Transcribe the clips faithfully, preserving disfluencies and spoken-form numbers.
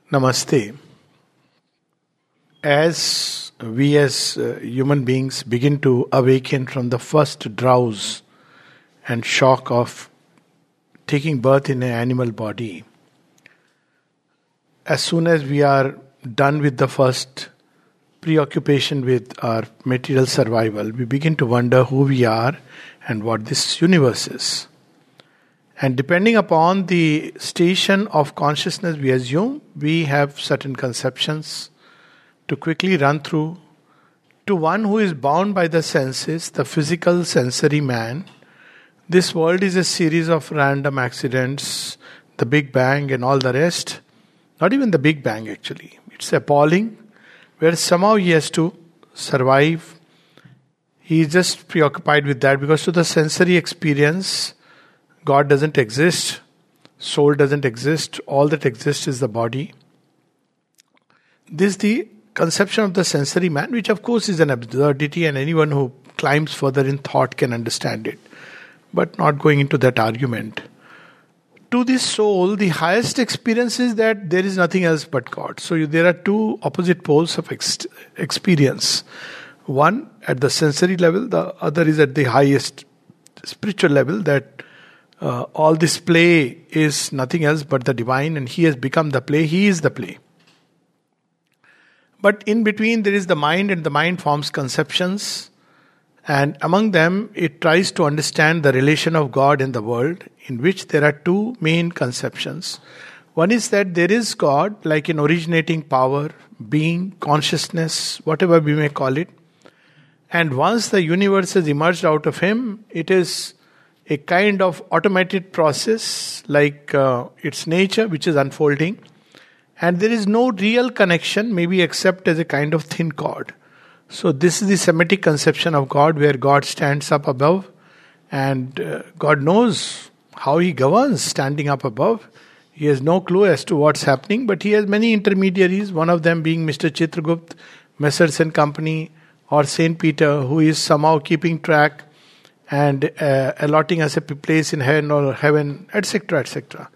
Namaste. As we as uh, human beings begin to awaken from the first drowse and shock of taking birth in an animal body, as soon as we are done with the first preoccupation with our material survival, we begin to wonder who we are and what this universe is. And depending upon the station of consciousness we assume, we have certain conceptions to quickly run through. To one who is bound by the senses, the physical sensory man, this world is a series of random accidents, the Big Bang and all the rest. Not even the Big Bang actually. It's appalling, where somehow he has to survive. He is just preoccupied with that because to the sensory experience, God doesn't exist, soul doesn't exist, all that exists is the body. This is the conception of the sensory man, which of course is an absurdity, and anyone who climbs further in thought can understand it. But not going into that argument. To the soul, the highest experience is that there is nothing else but God. So there are two opposite poles of ex- experience. One at the sensory level, the other is at the highest spiritual level, that Uh, all this play is nothing else but the divine, and he has become the play, he is the play. But in between there is the mind, and the mind forms conceptions, and among them it tries to understand the relation of God in the world, in which there are two main conceptions. One is that there is God like an originating power, being, consciousness, whatever we may call it, and once the universe has emerged out of him, it is a kind of automated process like uh, its nature which is unfolding, and there is no real connection maybe except as a kind of thin cord. So this is the Semitic conception of God, where God stands up above, and uh, God knows how he governs standing up above. He has no clue as to what's happening, but he has many intermediaries, one of them being Mister Chitragupt, Messrs and Company, or Saint Peter, who is somehow keeping track and uh, allotting us a place in heaven or heaven, et cetera, et cetera.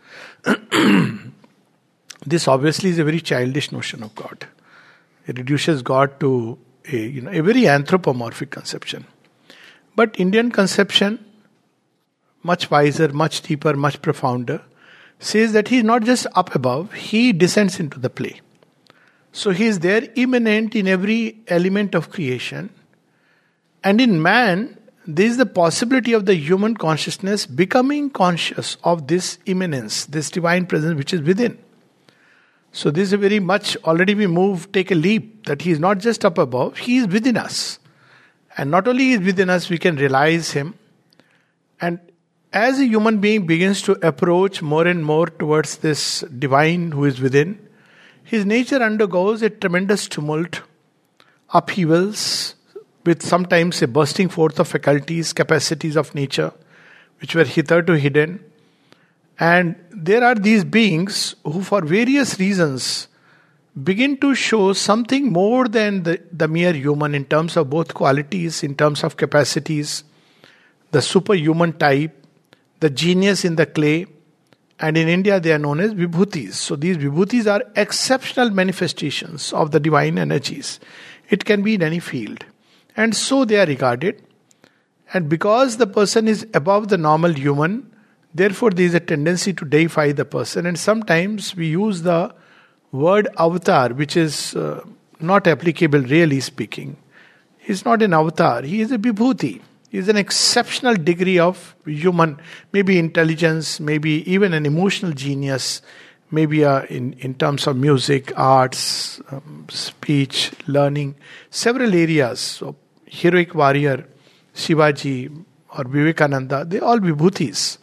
This obviously is a very childish notion of God. It reduces God to a, you know, a very anthropomorphic conception. But Indian conception, much wiser, much deeper, much profounder, says that he is not just up above, he descends into the play. So he is there immanent in every element of creation. And in man, there is the possibility of the human consciousness becoming conscious of this immanence, this divine presence which is within. So this is a very much, already we move, take a leap, that he is not just up above, he is within us. And not only he is within us, we can realize him. And as a human being begins to approach more and more towards this divine who is within, his nature undergoes a tremendous tumult, upheavals, with sometimes a bursting forth of faculties, capacities of nature, which were hitherto hidden. And there are these beings who for various reasons begin to show something more than the, the mere human in terms of both qualities, in terms of capacities, the superhuman type, the genius in the clay, and in India they are known as vibhutis. So these vibhutis are exceptional manifestations of the divine energies. It can be in any field. And so they are regarded. And because the person is above the normal human, therefore there is a tendency to deify the person. And sometimes we use the word avatar, which is uh, not applicable really speaking. He is not an avatar, he is a vibhuti. He is an exceptional degree of human, maybe intelligence, maybe even an emotional genius, maybe uh, in, in terms of music, arts, um, speech, learning, several areas. So, heroic warrior, Shivaji or Vivekananda, they all vibhutis.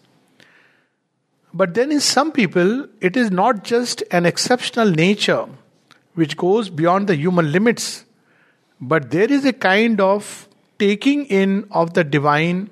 But then in some people, it is not just an exceptional nature which goes beyond the human limits, but there is a kind of taking in of the divine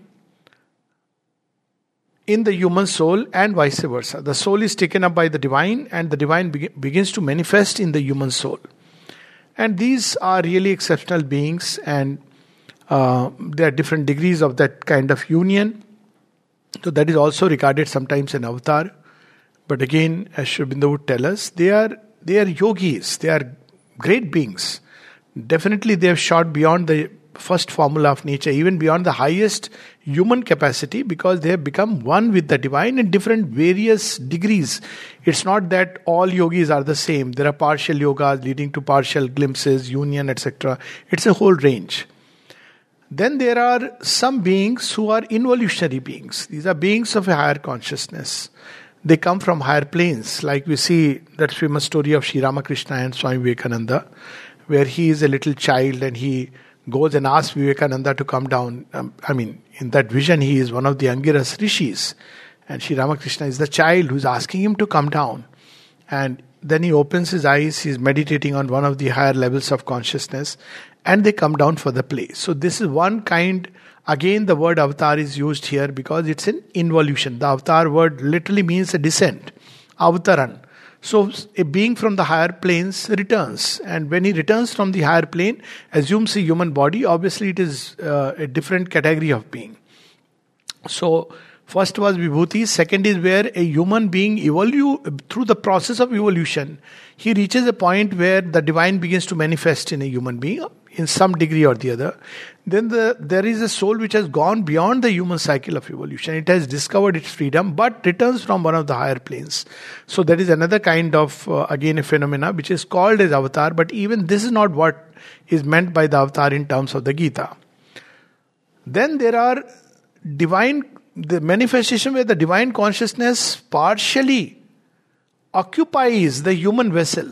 in the human soul and vice versa. The soul is taken up by the divine and the divine be- begins to manifest in the human soul. And these are really exceptional beings, and uh, there are different degrees of that kind of union. So that is also regarded sometimes an avatar. But again, as Sri Aurobindo would tell us, they are they are yogis, they are great beings. Definitely they have shot beyond the first formula of nature, even beyond the highest human capacity, because they have become one with the divine in different various degrees. It's not that all yogis are the same. There are partial yogas leading to partial glimpses, union, et cetera. It's a whole range. Then there are some beings who are involutionary beings. These are beings of a higher consciousness. They come from higher planes. Like we see that famous story of Sri Ramakrishna and Swami Vivekananda, where he is a little child and he goes and asks Vivekananda to come down. Um, I mean, in that vision, he is one of the Angiras rishis. And Sri Ramakrishna is the child who is asking him to come down. And then he opens his eyes, he is meditating on one of the higher levels of consciousness, and they come down for the play. So this is one kind, again the word avatar is used here because it's an involution. The avatar word literally means a descent, avtaran. So a being from the higher planes returns, and when he returns from the higher plane, assumes a human body, obviously it is uh, a different category of being. So first was Vibhuti, second is where a human being evolve through the process of evolution. He reaches a point where the divine begins to manifest in a human being in some degree or the other. Then the, there is a soul which has gone beyond the human cycle of evolution. It has discovered its freedom but returns from one of the higher planes. So that is another kind of, uh, again, a phenomena which is called as avatar, but even this is not what is meant by the avatar in terms of the Gita. Then there are divine, the manifestation where the divine consciousness partially occupies the human vessel.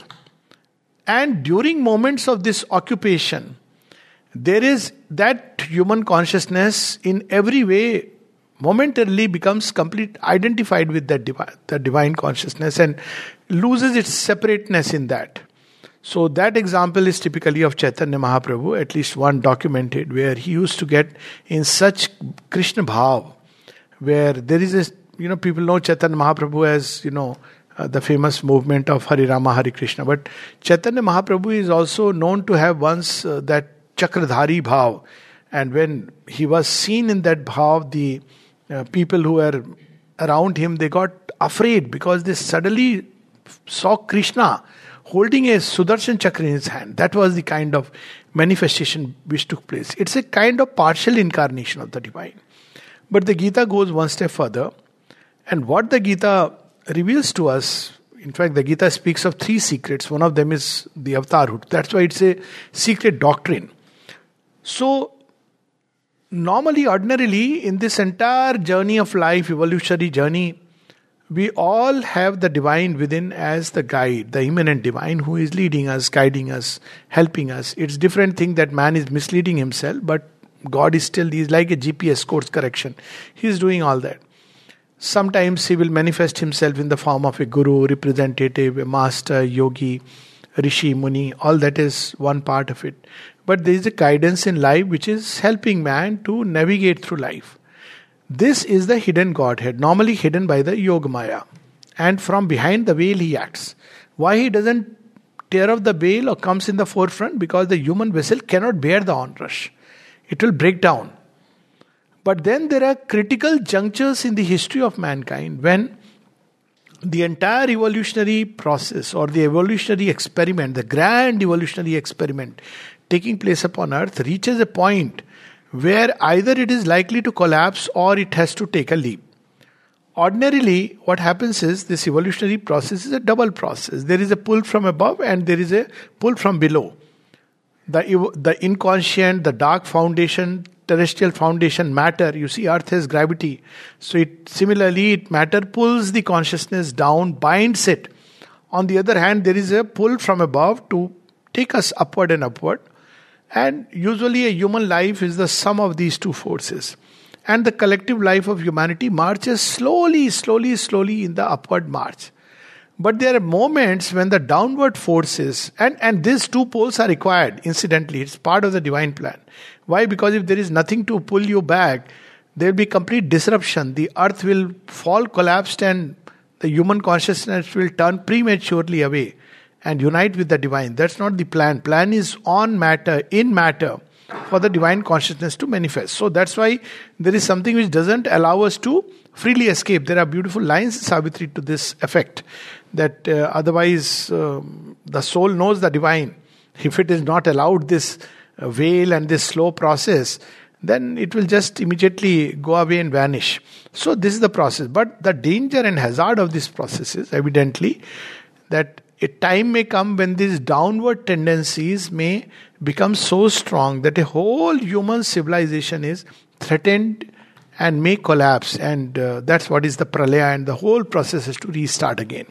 And during moments of this occupation, there is that human consciousness in every way momentarily becomes complete identified with that divine, the divine consciousness, and loses its separateness in that. So that example is typically of Chaitanya Mahaprabhu, at least one documented, where he used to get in such Krishna bhav, where there is a, you know, people know Chaitanya Mahaprabhu as, you know, Uh, the famous movement of Hari Rama, Hari Krishna. But Chaitanya Mahaprabhu is also known to have once uh, that Chakradhari bhav. And when he was seen in that bhav, the uh, people who were around him, they got afraid because they suddenly saw Krishna holding a Sudarshan Chakra in his hand. That was the kind of manifestation which took place. It's a kind of partial incarnation of the divine. But the Gita goes one step further. And what the Gita reveals to us, in fact the Gita speaks of three secrets. One of them is the avatarhood. That's why it's a secret doctrine. So normally, ordinarily, in this entire journey of life, evolutionary journey, we all have the divine within as the guide, the immanent divine who is leading us, guiding us, helping us. It's different thing that man is misleading himself, but God is still, he is like a G P S, course correction. He is doing all that. Sometimes he will manifest himself in the form of a guru, representative, a master, yogi, rishi, muni. All that is one part of it. But there is a guidance in life which is helping man to navigate through life. This is the hidden Godhead, normally hidden by the Yogamaya. And from behind the veil he acts. Why he doesn't tear off the veil or comes in the forefront? Because the human vessel cannot bear the onrush. It will break down. But then there are critical junctures in the history of mankind when the entire evolutionary process or the evolutionary experiment, the grand evolutionary experiment taking place upon earth reaches a point where either it is likely to collapse or it has to take a leap. Ordinarily, what happens is this evolutionary process is a double process. There is a pull from above and there is a pull from below. The, the inconscient, the dark foundation, terrestrial foundation, matter, you see earth has gravity. So it similarly, it matter pulls the consciousness down, binds it. On the other hand, there is a pull from above to take us upward and upward. And usually a human life is the sum of these two forces. And the collective life of humanity marches slowly, slowly, slowly in the upward march. But there are moments when the downward forces, and, and these two poles are required, incidentally, it's part of the divine plan. Why? Because if there is nothing to pull you back, there will be complete disruption. The earth will fall collapsed and the human consciousness will turn prematurely away and unite with the divine. That's not the plan. Plan is on matter, in matter, for the divine consciousness to manifest. So that's why there is something which doesn't allow us to freely escape. There are beautiful lines in Savitri to this effect, that uh, otherwise um, the soul knows the divine. If it is not allowed this uh, veil and this slow process, then it will just immediately go away and vanish. So this is the process. But the danger and hazard of this process is evidently that a time may come when these downward tendencies may become so strong that a whole human civilization is threatened and may collapse. And uh, that's what is the pralaya, and the whole process is to restart again.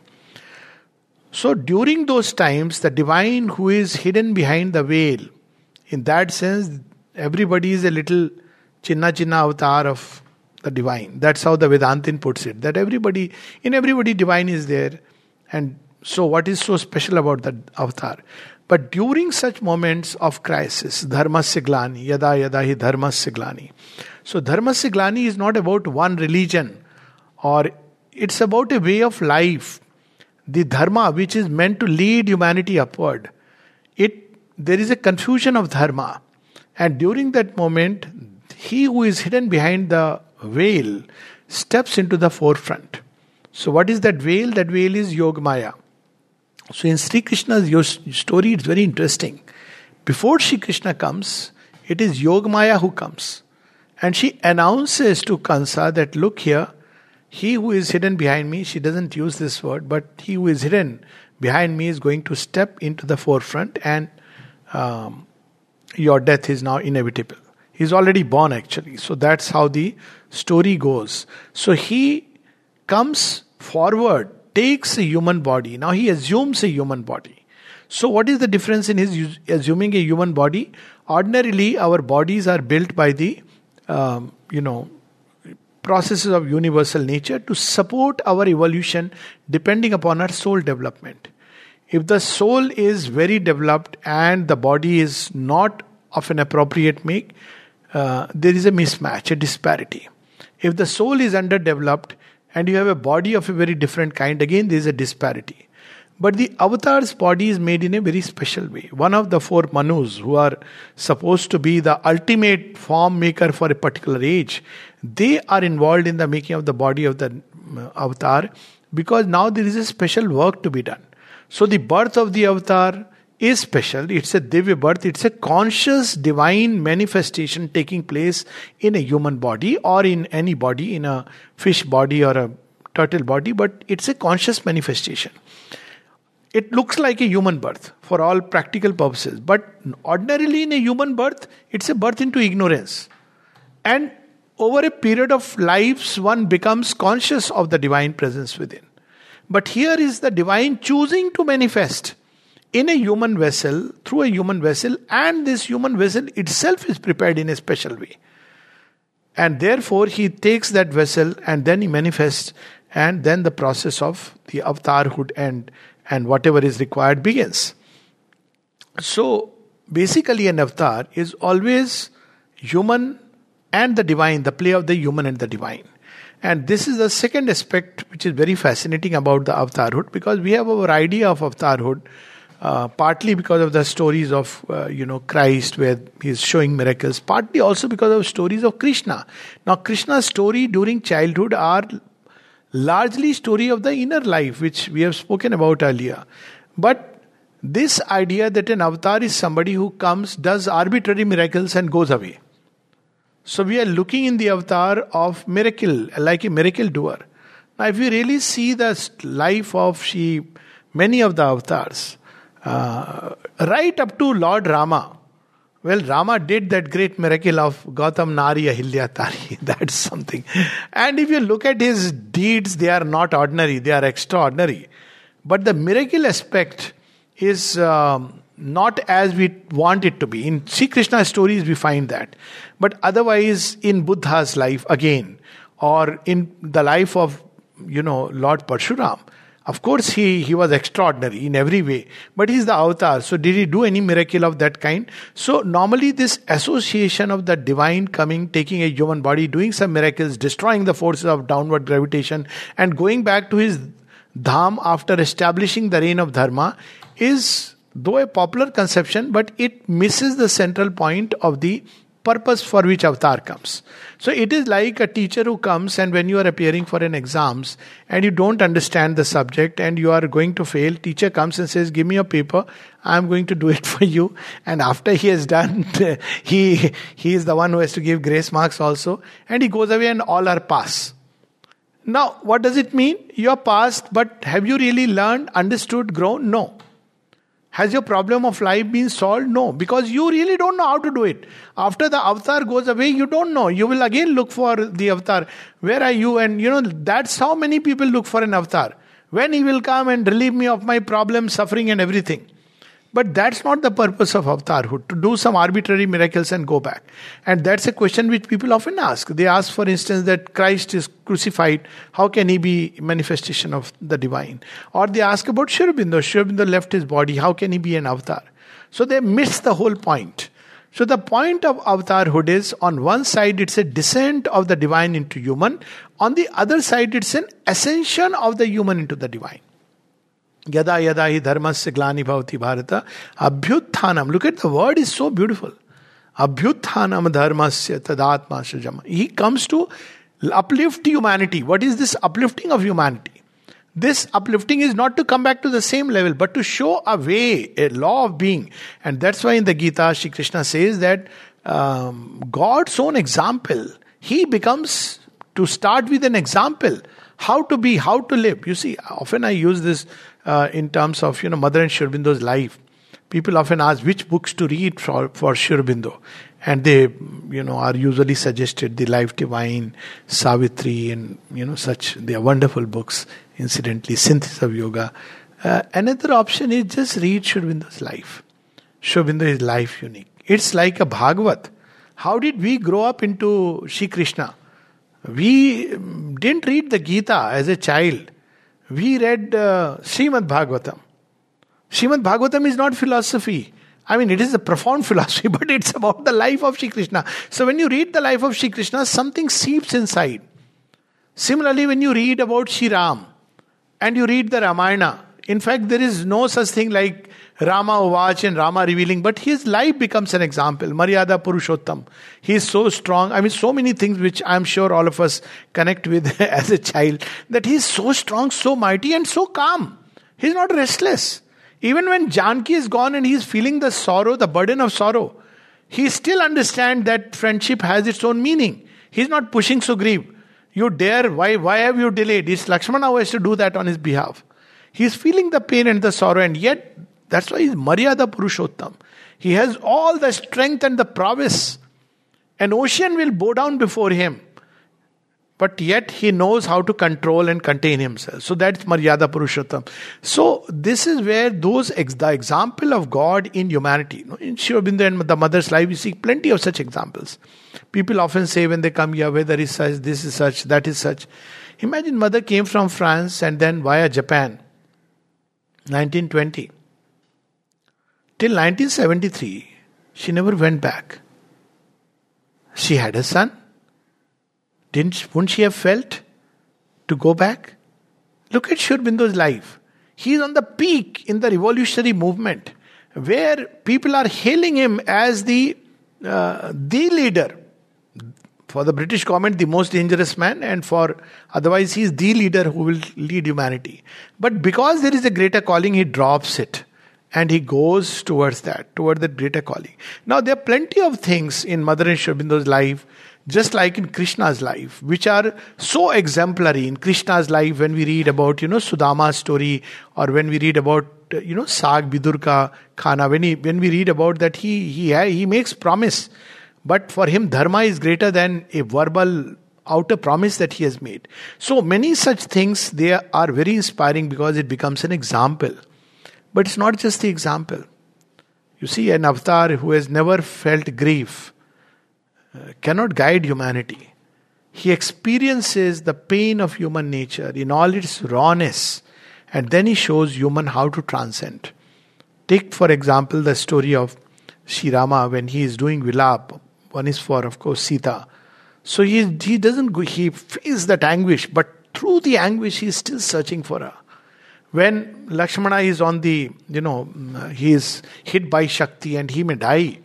So during those times, the divine who is hidden behind the veil, in that sense, everybody is a little chinna chinna avatar of the divine. That's how the Vedantin puts it. That everybody, in everybody divine is there. And so what is so special about that avatar? But during such moments of crisis, dharmasya glani, yada yada hi dharmasya glani. So dharmasya glani is not about one religion, or it's about a way of life. The dharma which is meant to lead humanity upward. It there is a confusion of dharma. And during that moment, he who is hidden behind the veil steps into the forefront. So what is that veil? That veil is Yogamaya. So in Sri Krishna's story, it's very interesting. Before Sri Krishna comes, it is Yogamaya who comes. And she announces to Kansa that, look here, he who is hidden behind me, she doesn't use this word, but he who is hidden behind me is going to step into the forefront, and um, your death is now inevitable. He's already born actually. So that's how the story goes. So he comes forward, takes a human body. Now he assumes a human body. So what is the difference in his assuming a human body? Ordinarily, our bodies are built by the, um, you know, processes of universal nature to support our evolution depending upon our soul development. If the soul is very developed and the body is not of an appropriate make, uh, there is a mismatch, a disparity. If the soul is underdeveloped and you have a body of a very different kind, again there is a disparity. But the avatar's body is made in a very special way. One of the four Manus, who are supposed to be the ultimate form maker for a particular age, they are involved in the making of the body of the avatar, because now there is a special work to be done. So the birth of the avatar is special. It's a Divya birth. It's a conscious divine manifestation taking place in a human body or in any body, in a fish body or a turtle body, but it's a conscious manifestation. It looks like a human birth for all practical purposes, but ordinarily in a human birth, it's a birth into ignorance. And over a period of lives, one becomes conscious of the divine presence within. But here is the divine choosing to manifest in a human vessel, through a human vessel, and this human vessel itself is prepared in a special way. And therefore, he takes that vessel and then he manifests, and then the process of the avatarhood and and whatever is required begins. So, basically an avatar is always human and the divine, the play of the human and the divine. And this is the second aspect which is very fascinating about the avatarhood, because we have our idea of avatarhood, uh, partly because of the stories of, uh, you know, Christ where he is showing miracles, partly also because of stories of Krishna. Now, Krishna's story during childhood are largely story of the inner life, which we have spoken about earlier. But this idea that an avatar is somebody who comes, does arbitrary miracles and goes away. So we are looking in the avatar of miracle, like a miracle doer. Now if you really see the life of she, many of the avatars, uh, right up to Lord Rama, well, Rama did that great miracle of Gautam Nari Ahilya Tari. That's something. And if you look at his deeds, they are not ordinary, they are extraordinary. But the miracle aspect is um, not as we want it to be. In Sri Krishna's stories, we find that. But otherwise, in Buddha's life, again, or in the life of, you know, Lord Parshuram, of course, he, he was extraordinary in every way. But he's the avatar. So did he do any miracle of that kind? So normally this association of the divine coming, taking a human body, doing some miracles, destroying the forces of downward gravitation, and going back to his dham after establishing the reign of dharma is, though a popular conception, but it misses the central point of the purpose for which avatar comes. So it is like a teacher who comes, and when you are appearing for an exams and you don't understand the subject and you are going to fail, teacher comes and says, give me a paper, I am going to do it for you. And after he has done, he, he is the one who has to give grace marks also, and he goes away and all are pass. Now, what does it mean? You are passed, but have you really learned, understood, grown? No. Has your problem of life been solved? No, because you really don't know how to do it. After the avatar goes away, you don't know. You will again look for the avatar. Where are you? And you know, that's how many people look for an avatar. When he will come and relieve me of my problem, suffering and everything. But that's not the purpose of avatarhood, to do some arbitrary miracles and go back. And that's a question which people often ask. They ask, for instance, that Christ is crucified. How can he be manifestation of the divine? Or they ask about Sri Aurobindo. Sri Aurobindo left his body. How can he be an avatar? So they miss the whole point. So the point of avatarhood is, on one side it's a descent of the divine into human. On the other side it's an ascension of the human into the divine. Yada yada hi dharmasya glani bhavati bharata abhyutthanam. Look at the word, is so beautiful. Abhyutthanam dharmasya tadatma srijama. He comes to uplift humanity. What is this uplifting of humanity? This uplifting is not to come back to the same level, but to show a way, a law of being. And that's why in the Gita, Shri Krishna says that um, God's own example, he becomes, to start with an example, how to be, how to live. You see, often I use this uh, in terms of, you know, Mother and Sri Aurobindo's life. People often ask which books to read for, for Sri Aurobindo. And they, you know, are usually suggested the Life Divine, Savitri, and, you know, such. They are wonderful books, incidentally, Synthesis of Yoga. Uh, another option is just read Sri Aurobindo's life. Sri Aurobindo is life unique. It's like a Bhagavat. How did we grow up into Shri Krishna? We didn't read the Gita as a child. We read uh, Srimad Bhagavatam. Srimad Bhagavatam is not philosophy. I mean, it is a profound philosophy, but it's about the life of Shri Krishna. So when you read the life of Shri Krishna, something seeps inside. Similarly, when you read about Shri Ram and you read the Ramayana, in fact, there is no such thing like Rama Uvach and Rama revealing, but his life becomes an example. Maryada Purushottam. He is so strong. I mean, so many things which I am sure all of us connect with as a child, that he is so strong, so mighty and so calm. He is not restless. Even when Janki is gone and he is feeling the sorrow, the burden of sorrow, he still understands that friendship has its own meaning. He is not pushing Sugriv. You dare, why, why have you delayed? It's Lakshmana who has to do that on his behalf. He is feeling the pain and the sorrow, and yet that's why he's Maryada Purushottam. He has all the strength and the prowess. An ocean will bow down before him. But yet he knows how to control and contain himself. So that's Maryada Purushottam. So this is where those ex- the example of God in humanity. In Sri Aurobindo and the mother's life, we see plenty of such examples. People often say when they come here, weather is such, this is such, that is such. Imagine mother came from France and then via Japan. nineteen twenty. Till nineteen seventy-three, she never went back. She had a son. Didn't, wouldn't she have felt to go back? Look at Sri Aurobindo's life. He is on the peak in the revolutionary movement, where people are hailing him as the uh, the leader. For the British government, the most dangerous man, and for otherwise, he is the leader who will lead humanity. But because there is a greater calling, he drops it. And he goes towards that, toward that greater calling. Now, there are plenty of things in Mother and Sri Aurobindo's life, just like in Krishna's life, which are so exemplary. In Krishna's life, when we read about, you know, Sudama's story, or when we read about, you know, Sag Bidurka Khana, when, he, when we read about that, he, he, he makes promise. But for him, dharma is greater than a verbal outer promise that he has made. So many such things, they are very inspiring because it becomes an example. But it's not just the example. You see, an avatar who has never felt grief uh, cannot guide humanity. He experiences the pain of human nature in all its rawness, and then he shows human how to transcend. Take, for example, the story of Sri Rama when he is doing vilap. One is for, of course, Sita. So he, he doesn't go, he feels that anguish, but through the anguish he is still searching for her. When Lakshmana is on the, you know, he is hit by Shakti and he may die.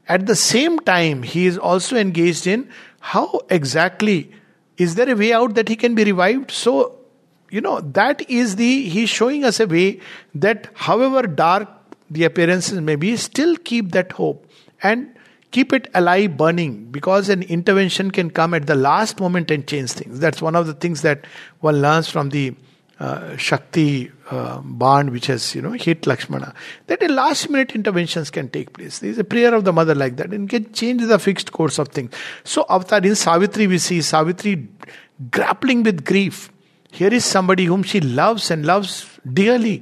At the same time, he is also engaged in how exactly, is there a way out that he can be revived? So, you know, that is the, he's showing us a way that however dark the appearances may be, still keep that hope and keep it alive, burning, because an intervention can come at the last moment and change things. That's one of the things that one learns from the uh, Shakti uh, band which has, you know, hit Lakshmana. That a last minute interventions can take place. There is a prayer of the mother like that and can change the fixed course of things. So Avatar, in Savitri we see Savitri grappling with grief. Here is somebody whom she loves and loves dearly,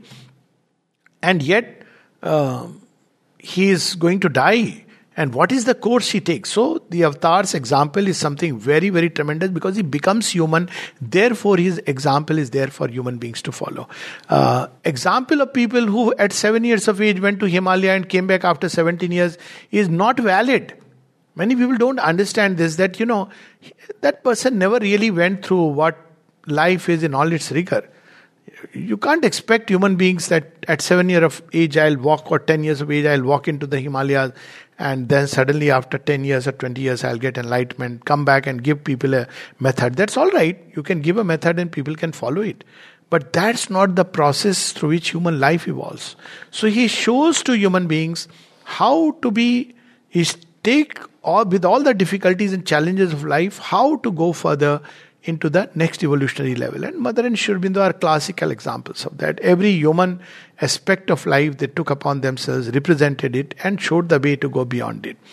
and yet uh, he is going to die. And what is the course she takes? So the Avatar's example is something very, very tremendous, because he becomes human. Therefore, his example is there for human beings to follow. Uh, example of people who at seven years of age went to Himalaya and came back after seventeen years is not valid. Many people don't understand this, that, you know, that person never really went through what life is in all its rigor. You can't expect human beings that at seven years of age I'll walk, or ten years of age I'll walk into the Himalayas, and then suddenly after ten years or twenty years I'll get enlightenment, come back and give people a method. That's all right. You can give a method and people can follow it. But that's not the process through which human life evolves. So he shows to human beings how to be, is take all, with all the difficulties and challenges of life, how to go further into the next evolutionary level. And Mother and Sri Aurobindo are classical examples of that. Every human aspect of life they took upon themselves, represented it, and showed the way to go beyond it.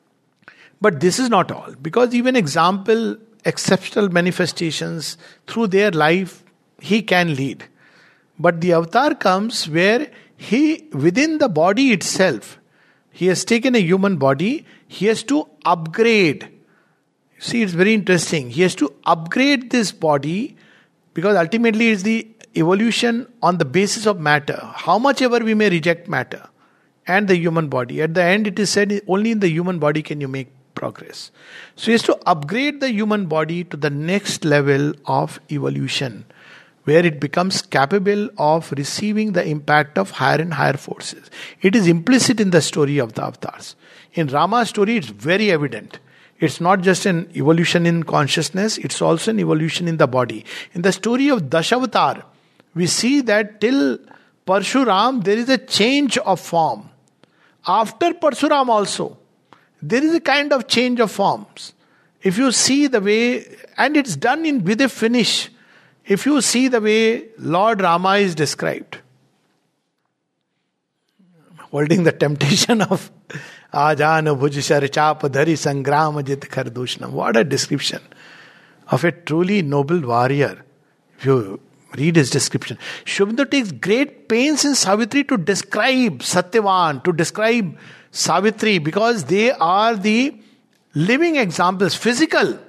But this is not all, because even example, exceptional manifestations through their life, he can lead. But the avatar comes where he, within the body itself, he has taken a human body, he has to upgrade. See, it's very interesting. He has to upgrade this body, because ultimately it's the evolution on the basis of matter. How much ever we may reject matter and the human body, at the end it is said only in the human body can you make progress. So he has to upgrade the human body to the next level of evolution, where it becomes capable of receiving the impact of higher and higher forces. It is implicit in the story of the avatars. In Rama's story, it's very evident. It's not just an evolution in consciousness, it's also an evolution in the body. In the story of Dashavatar, we see that till Parshuram, there is a change of form. After Parshuram also, there is a kind of change of forms. If you see the way, and it's done in with a finish, if you see the way Lord Rama is described, holding the temptation of Ajana Bhujishar Chap Dhari Sangrama Jit Khardushnam. What a description of a truly noble warrior. If you read his description, Sri Aurobindo takes great pains in Savitri to describe Satyavan, to describe Savitri, because they are the living examples, physical.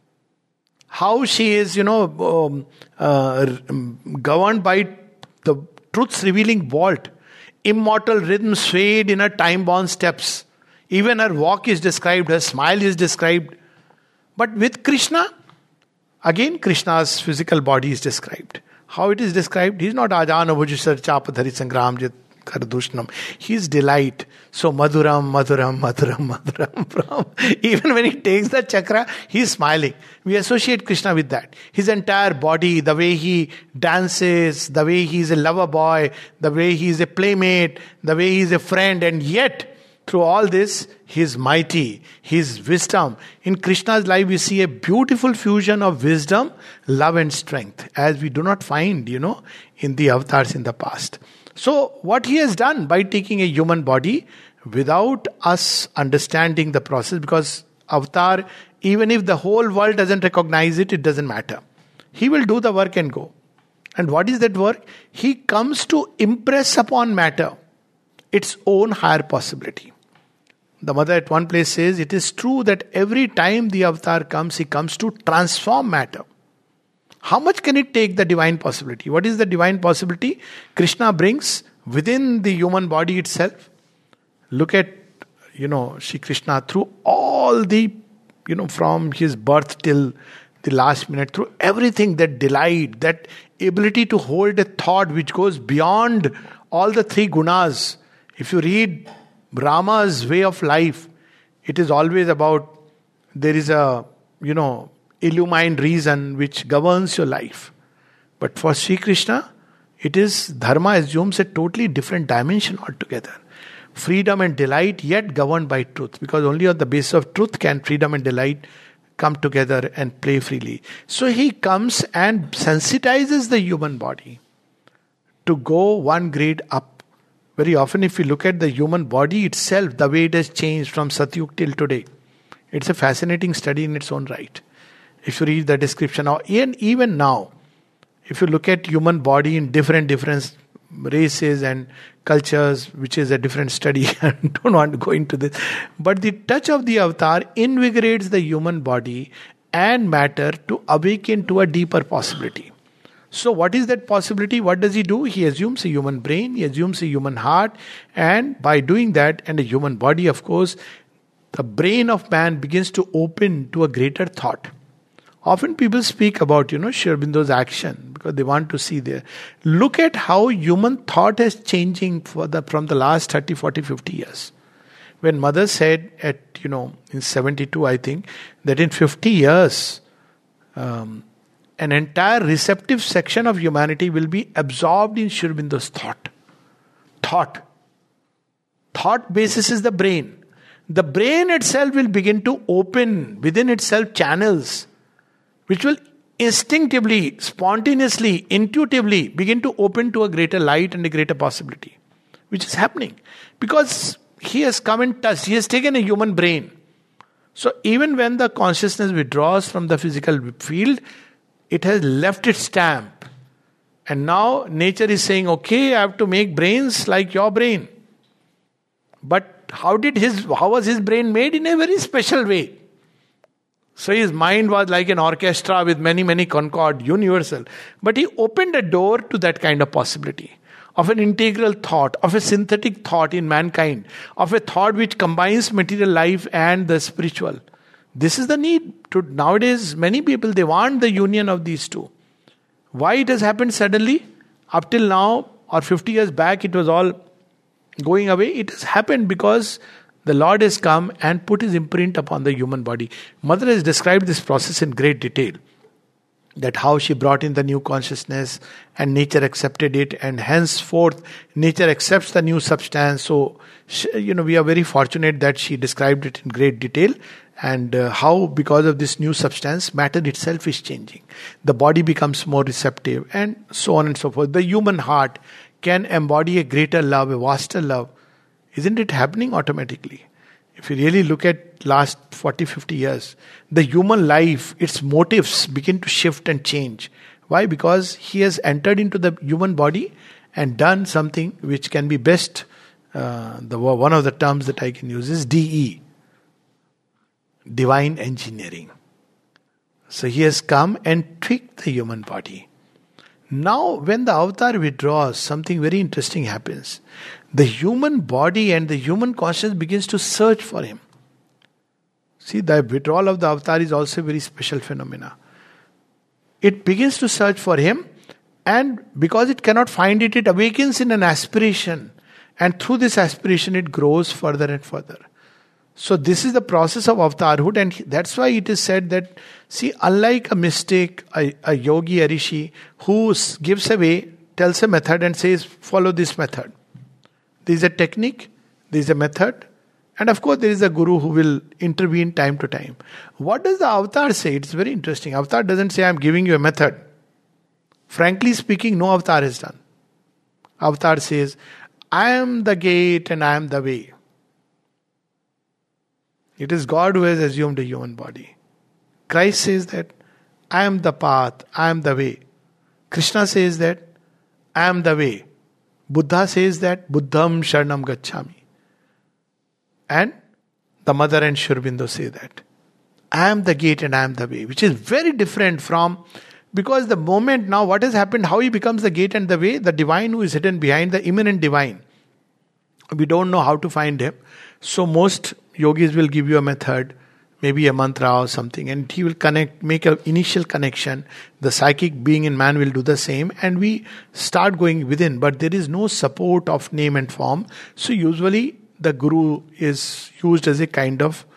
How she is, you know, um, uh, governed by the truth's revealing vault. Immortal rhythm swayed in her time-bound steps. Even her walk is described, her smile is described. But with Krishna, again Krishna's physical body is described. How it is described? He is not Ajana Bhujishar Chapadhari Sangram Jit Kardushnam. He is delight. So Madhuram, Madhuram, Madhuram, Madhuram. From even when he takes the chakra, he is smiling. We associate Krishna with that. His entire body, the way he dances, the way he is a lover boy, the way he is a playmate, the way he is a friend, and yet through all this, he is mighty, his wisdom. In Krishna's life, we see a beautiful fusion of wisdom, love and strength, as we do not find, you know, in the avatars in the past. So, what he has done by taking a human body, without us understanding the process, because avatar, even if the whole world doesn't recognize it, it doesn't matter. He will do the work and go. And what is that work? He comes to impress upon matter its own higher possibility. The mother at one place says, it is true that every time the avatar comes, he comes to transform matter. How much can it take the divine possibility? What is the divine possibility? Krishna brings within the human body itself. Look at, you know, Shri Krishna through all the, you know, from his birth till the last minute, through everything, that delight, that ability to hold a thought which goes beyond all the three gunas. If you read Rama's way of life, It is always about, there is a, you know, illumined reason which governs your life. But for Sri Krishna, it is, dharma assumes a totally different dimension altogether. Freedom and delight, yet governed by truth. Because only on the basis of truth can freedom and delight come together and play freely. So he comes and sensitizes the human body to go one grade up. Very often if you look at the human body itself, the way it has changed from Satyug till today, it's a fascinating study in its own right. If you read the description, or even, even now, if you look at human body in different different races and cultures, which is a different study, I don't want to go into this. But the touch of the avatar invigorates the human body and matter to awaken to a deeper possibility. So what is that possibility? What does he do? He assumes a human brain, he assumes a human heart, and by doing that, and a human body of course, the brain of man begins to open to a greater thought. Often people speak about, you know, Sri Aurobindo's action because they want to see there. Look at how human thought is changing for the, from the last thirty, forty, fifty years. When Mother said at, you know, in seventy-two, I think, that in fifty years, um, an entire receptive section of humanity will be absorbed in Sri Aurobindo's thought. Thought. Thought basis is the brain. The brain itself will begin to open within itself channels which will instinctively, spontaneously, intuitively begin to open to a greater light and a greater possibility, which is happening. Because he has come in touch, he has taken a human brain. So even when the consciousness withdraws from the physical field, it has left its stamp. And now nature is saying, okay, I have to make brains like your brain. But how did his, how was his brain made? In a very special way. So his mind was like an orchestra with many, many concord, universal. But he opened a door to that kind of possibility. Of an integral thought, of a synthetic thought in mankind, of a thought which combines material life and the spiritual. This is the need. To nowadays, many people, they want the union of these two. Why it has happened suddenly? Up till now, or fifty years back, it was all going away. It has happened because the Lord has come and put his imprint upon the human body. Mother has described this process in great detail. That how she brought in the new consciousness and nature accepted it, and henceforth nature accepts the new substance. So, you know, we are very fortunate that she described it in great detail, and uh, how because of this new substance, matter itself is changing. The body becomes more receptive, and so on and so forth. The human heart can embody a greater love, a vaster love. Isn't it happening automatically? If you really look at last forty, fifty years, the human life, its motives begin to shift and change. Why? Because he has entered into the human body and done something which can be best, uh, the one of the terms that I can use is D E. Divine engineering. So he has come and tweaked the human body. Now when the avatar withdraws, something very interesting happens. The human body and the human consciousness begins to search for him. See, the withdrawal of the avatar is also a very special phenomena. It begins to search for him, and because it cannot find it, it awakens in an aspiration. And through this aspiration, it grows further and further. So this is the process of avatarhood, and that's why it is said that, see, unlike a mystic, a, a yogi, a rishi, who gives away, tells a method and says, follow this method. There is a technique, there is a method, and of course there is a guru who will intervene time to time. What does the avatar say? It's very interesting. Avatar doesn't say, I am giving you a method. Frankly speaking, no avatar has done. Avatar says, I am the gate and I am the way. It is God who has assumed a human body. Christ says that, I am the path, I am the way. Krishna says that, I am the way. Buddha says that, Buddham Sharanam Gacchami. And the mother and Sri Aurobindo say that. I am the gate and I am the way. Which is very different from, because the moment now what has happened, how he becomes the gate and the way, the divine who is hidden behind the immanent divine. We don't know how to find him. So most yogis will give you a method, maybe a mantra or something, and he will connect, make an initial connection. The psychic being in man will do the same, and we start going within. But there is no support of name and form. So usually the guru is used as a kind of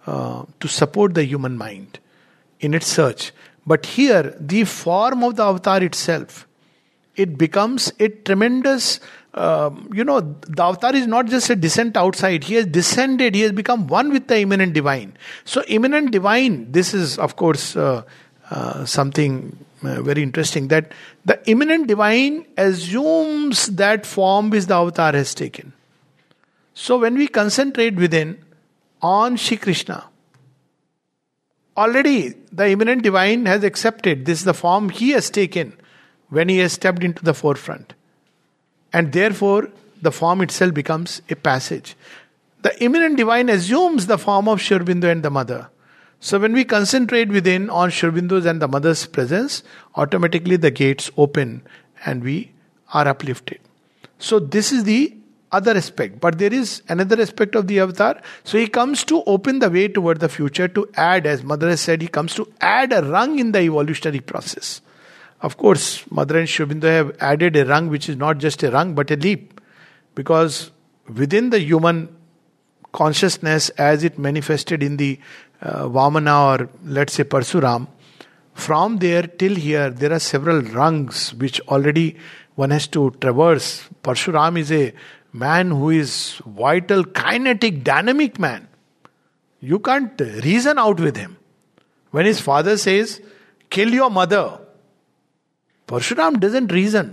uh, to support the human mind in its search. But here, the form of the avatar itself, it becomes a tremendous, uh, you know, the avatar is not just a descent outside. He has descended, he has become one with the immanent divine. So immanent divine, this is of course uh, uh, something uh, very interesting, that the immanent divine assumes that form which the avatar has taken. So when we concentrate within on Shri Krishna, already the immanent divine has accepted this is the form he has taken when he has stepped into the forefront. And therefore, the form itself becomes a passage. The immanent divine assumes the form of Sri Aurobindo and the mother. So when we concentrate within on Sri Aurobindo's and the mother's presence, automatically the gates open and we are uplifted. So this is the other aspect. But there is another aspect of the avatar. So he comes to open the way toward the future, to add, as Mother has said, he comes to add a rung in the evolutionary process. Of course, Mother and Sri Aurobindo have added a rung which is not just a rung but a leap. Because within the human consciousness as it manifested in the uh, Vamana, or let's say Parsuram, from there till here there are several rungs which already one has to traverse. Parshuram is a man who is vital, kinetic, dynamic man. You can't reason out with him. When his father says, kill your mother, Parshuram doesn't reason.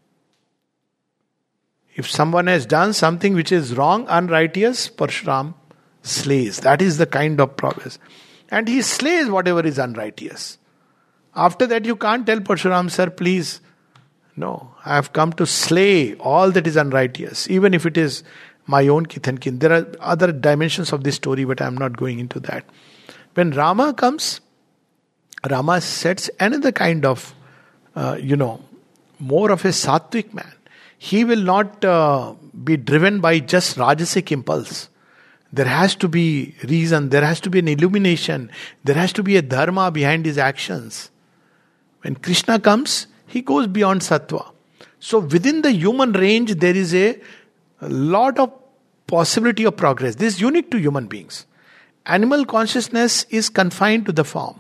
If someone has done something which is wrong, unrighteous, Parshuram slays. That is the kind of progress. And he slays whatever is unrighteous. After that you can't tell Parshuram, sir, please, no, I have come to slay all that is unrighteous, even if it is my own kith and kin. There are other dimensions of this story, but I am not going into that. When Rama comes, Rama sets another kind of, uh, you know, more of a sattvic man. He will not uh, be driven by just rajasic impulse. There has to be reason, there has to be an illumination, there has to be a dharma behind his actions. When Krishna comes, he goes beyond sattva. So within the human range, there is a, a lot of possibility of progress. This is unique to human beings. Animal consciousness is confined to the form.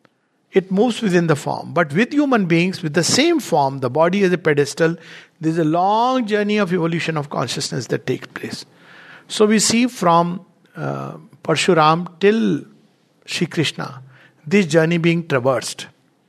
It moves within the form. But with human beings, with the same form, the body as a pedestal, there is a long journey of evolution of consciousness that takes place. So we see from uh, Parshuram till Shri Krishna, this journey being traversed.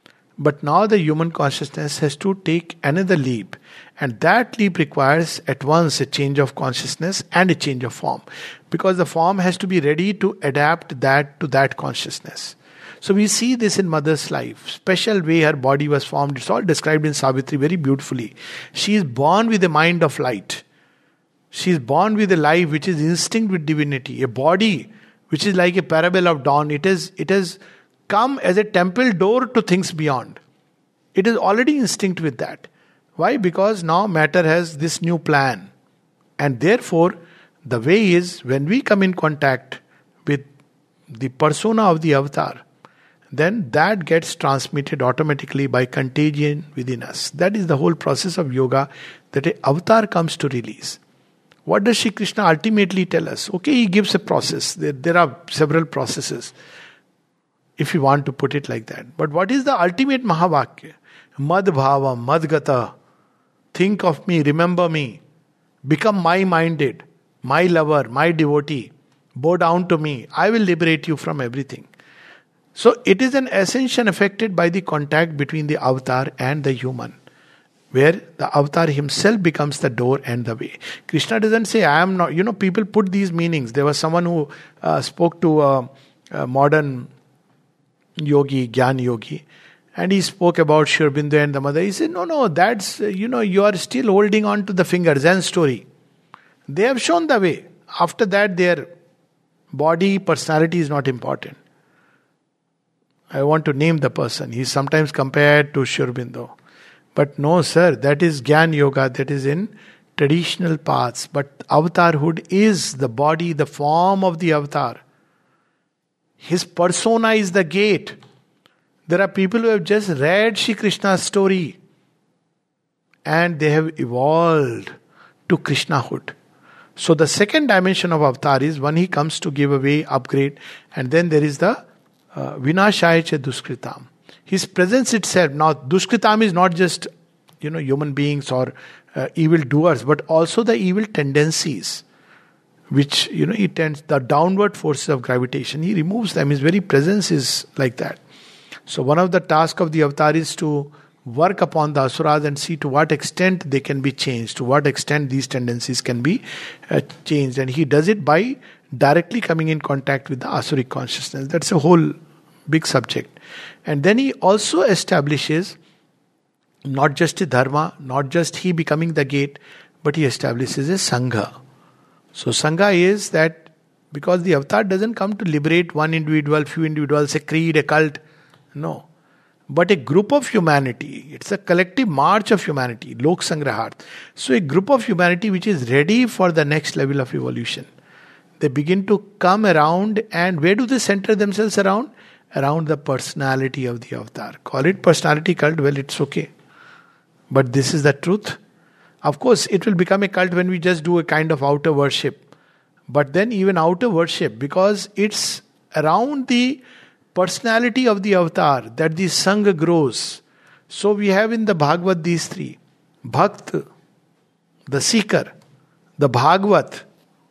But now the human consciousness has to take another leap. And that leap requires at once a change of consciousness and a change of form. Because the form has to be ready to adapt that to that consciousness. So we see this in Mother's life. Special way her body was formed. It's all described in Savitri very beautifully. She is born with a mind of light. She is born with a life which is instinct with divinity. A body which is like a parable of dawn. It is, it has come as a temple door to things beyond. It is already instinct with that. Why? Because now matter has this new plan. And therefore, the way is when we come in contact with the persona of the avatar, then that gets transmitted automatically by contagion within us. That is the whole process of yoga, that an avatar comes to release. What does Shri Krishna ultimately tell us? Okay, he gives a process. There, there are several processes, if you want to put it like that. But what is the ultimate Mahavakya? Mad bhava, mad gata. Think of me, remember me. Become my-minded, my lover, my devotee. Bow down to me. I will liberate you from everything. So it is an ascension affected by the contact between the avatar and the human, where the avatar himself becomes the door and the way. Krishna doesn't say, I am not, you know, people put these meanings. There was someone who uh, spoke to a, a modern yogi, Gyan yogi, and he spoke about Sri Aurobindo and the mother. He said, no, no, that's, uh, you know, you are still holding on to the finger, Zen story. They have shown the way. After that, their body, personality is not important. I want to name the person. He is sometimes compared to Sri Aurobindo. But no, sir, that is Gyan Yoga, that is in traditional paths. But avatarhood is the body, the form of the avatar. His persona is the gate. There are people who have just read Shri Krishna's story and they have evolved to Krishnahood. So the second dimension of avatar is when he comes to give away, upgrade, and then there is the uh, Vinashaya cha Duskritam. His presence itself. Now, Duskritam is not just, you know, human beings or uh, evil doers, but also the evil tendencies, which, you know, he tends, the downward forces of gravitation, he removes them. His very presence is like that. So one of the tasks of the avatar is to work upon the asuras and see to what extent they can be changed, to what extent these tendencies can be uh, changed. And he does it by directly coming in contact with the asuric consciousness. That's a whole big subject. And then he also establishes not just a dharma, not just he becoming the gate, but he establishes a sangha. So sangha is that because the avatar doesn't come to liberate one individual, few individuals, a creed, a cult. No. But a group of humanity. It's a collective march of humanity. Lok Sangrahat. So a group of humanity which is ready for the next level of evolution. They begin to come around, and where do they center themselves around? Around the personality of the avatar. Call it personality cult, well, it's okay. But this is the truth. Of course, it will become a cult when we just do a kind of outer worship. But then even outer worship, because it's around the personality of the avatar that the Sangha grows. So we have in the Bhagavad these three. Bhakt, the seeker, the Bhagavat,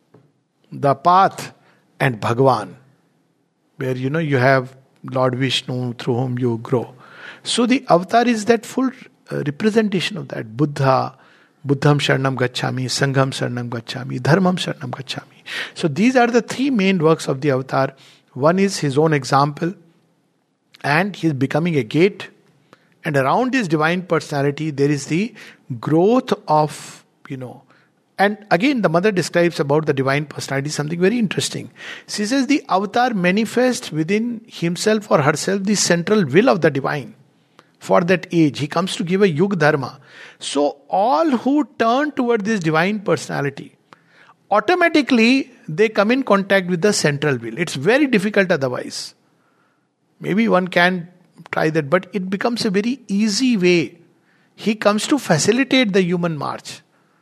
the path, and Bhagwan. Where, you know, you have Lord Vishnu through whom you grow. So the avatar is that full uh, representation of that. Buddha, Buddham Sharanam Gacchami, Sangham Sharanam Gacchami, Dharmam Sharanam Gacchami. So these are the three main works of the avatar. One is his own example, and he is becoming a gate. And around his divine personality, there is the growth of, you know. And again, the mother describes about the divine personality something very interesting. She says the avatar manifests within himself or herself the central will of the divine. For that age, he comes to give a yug dharma. So all who turn toward this divine personality, automatically they come in contact with the central will. It's very difficult otherwise. Maybe one can try that, but it becomes a very easy way. He comes to facilitate the human march.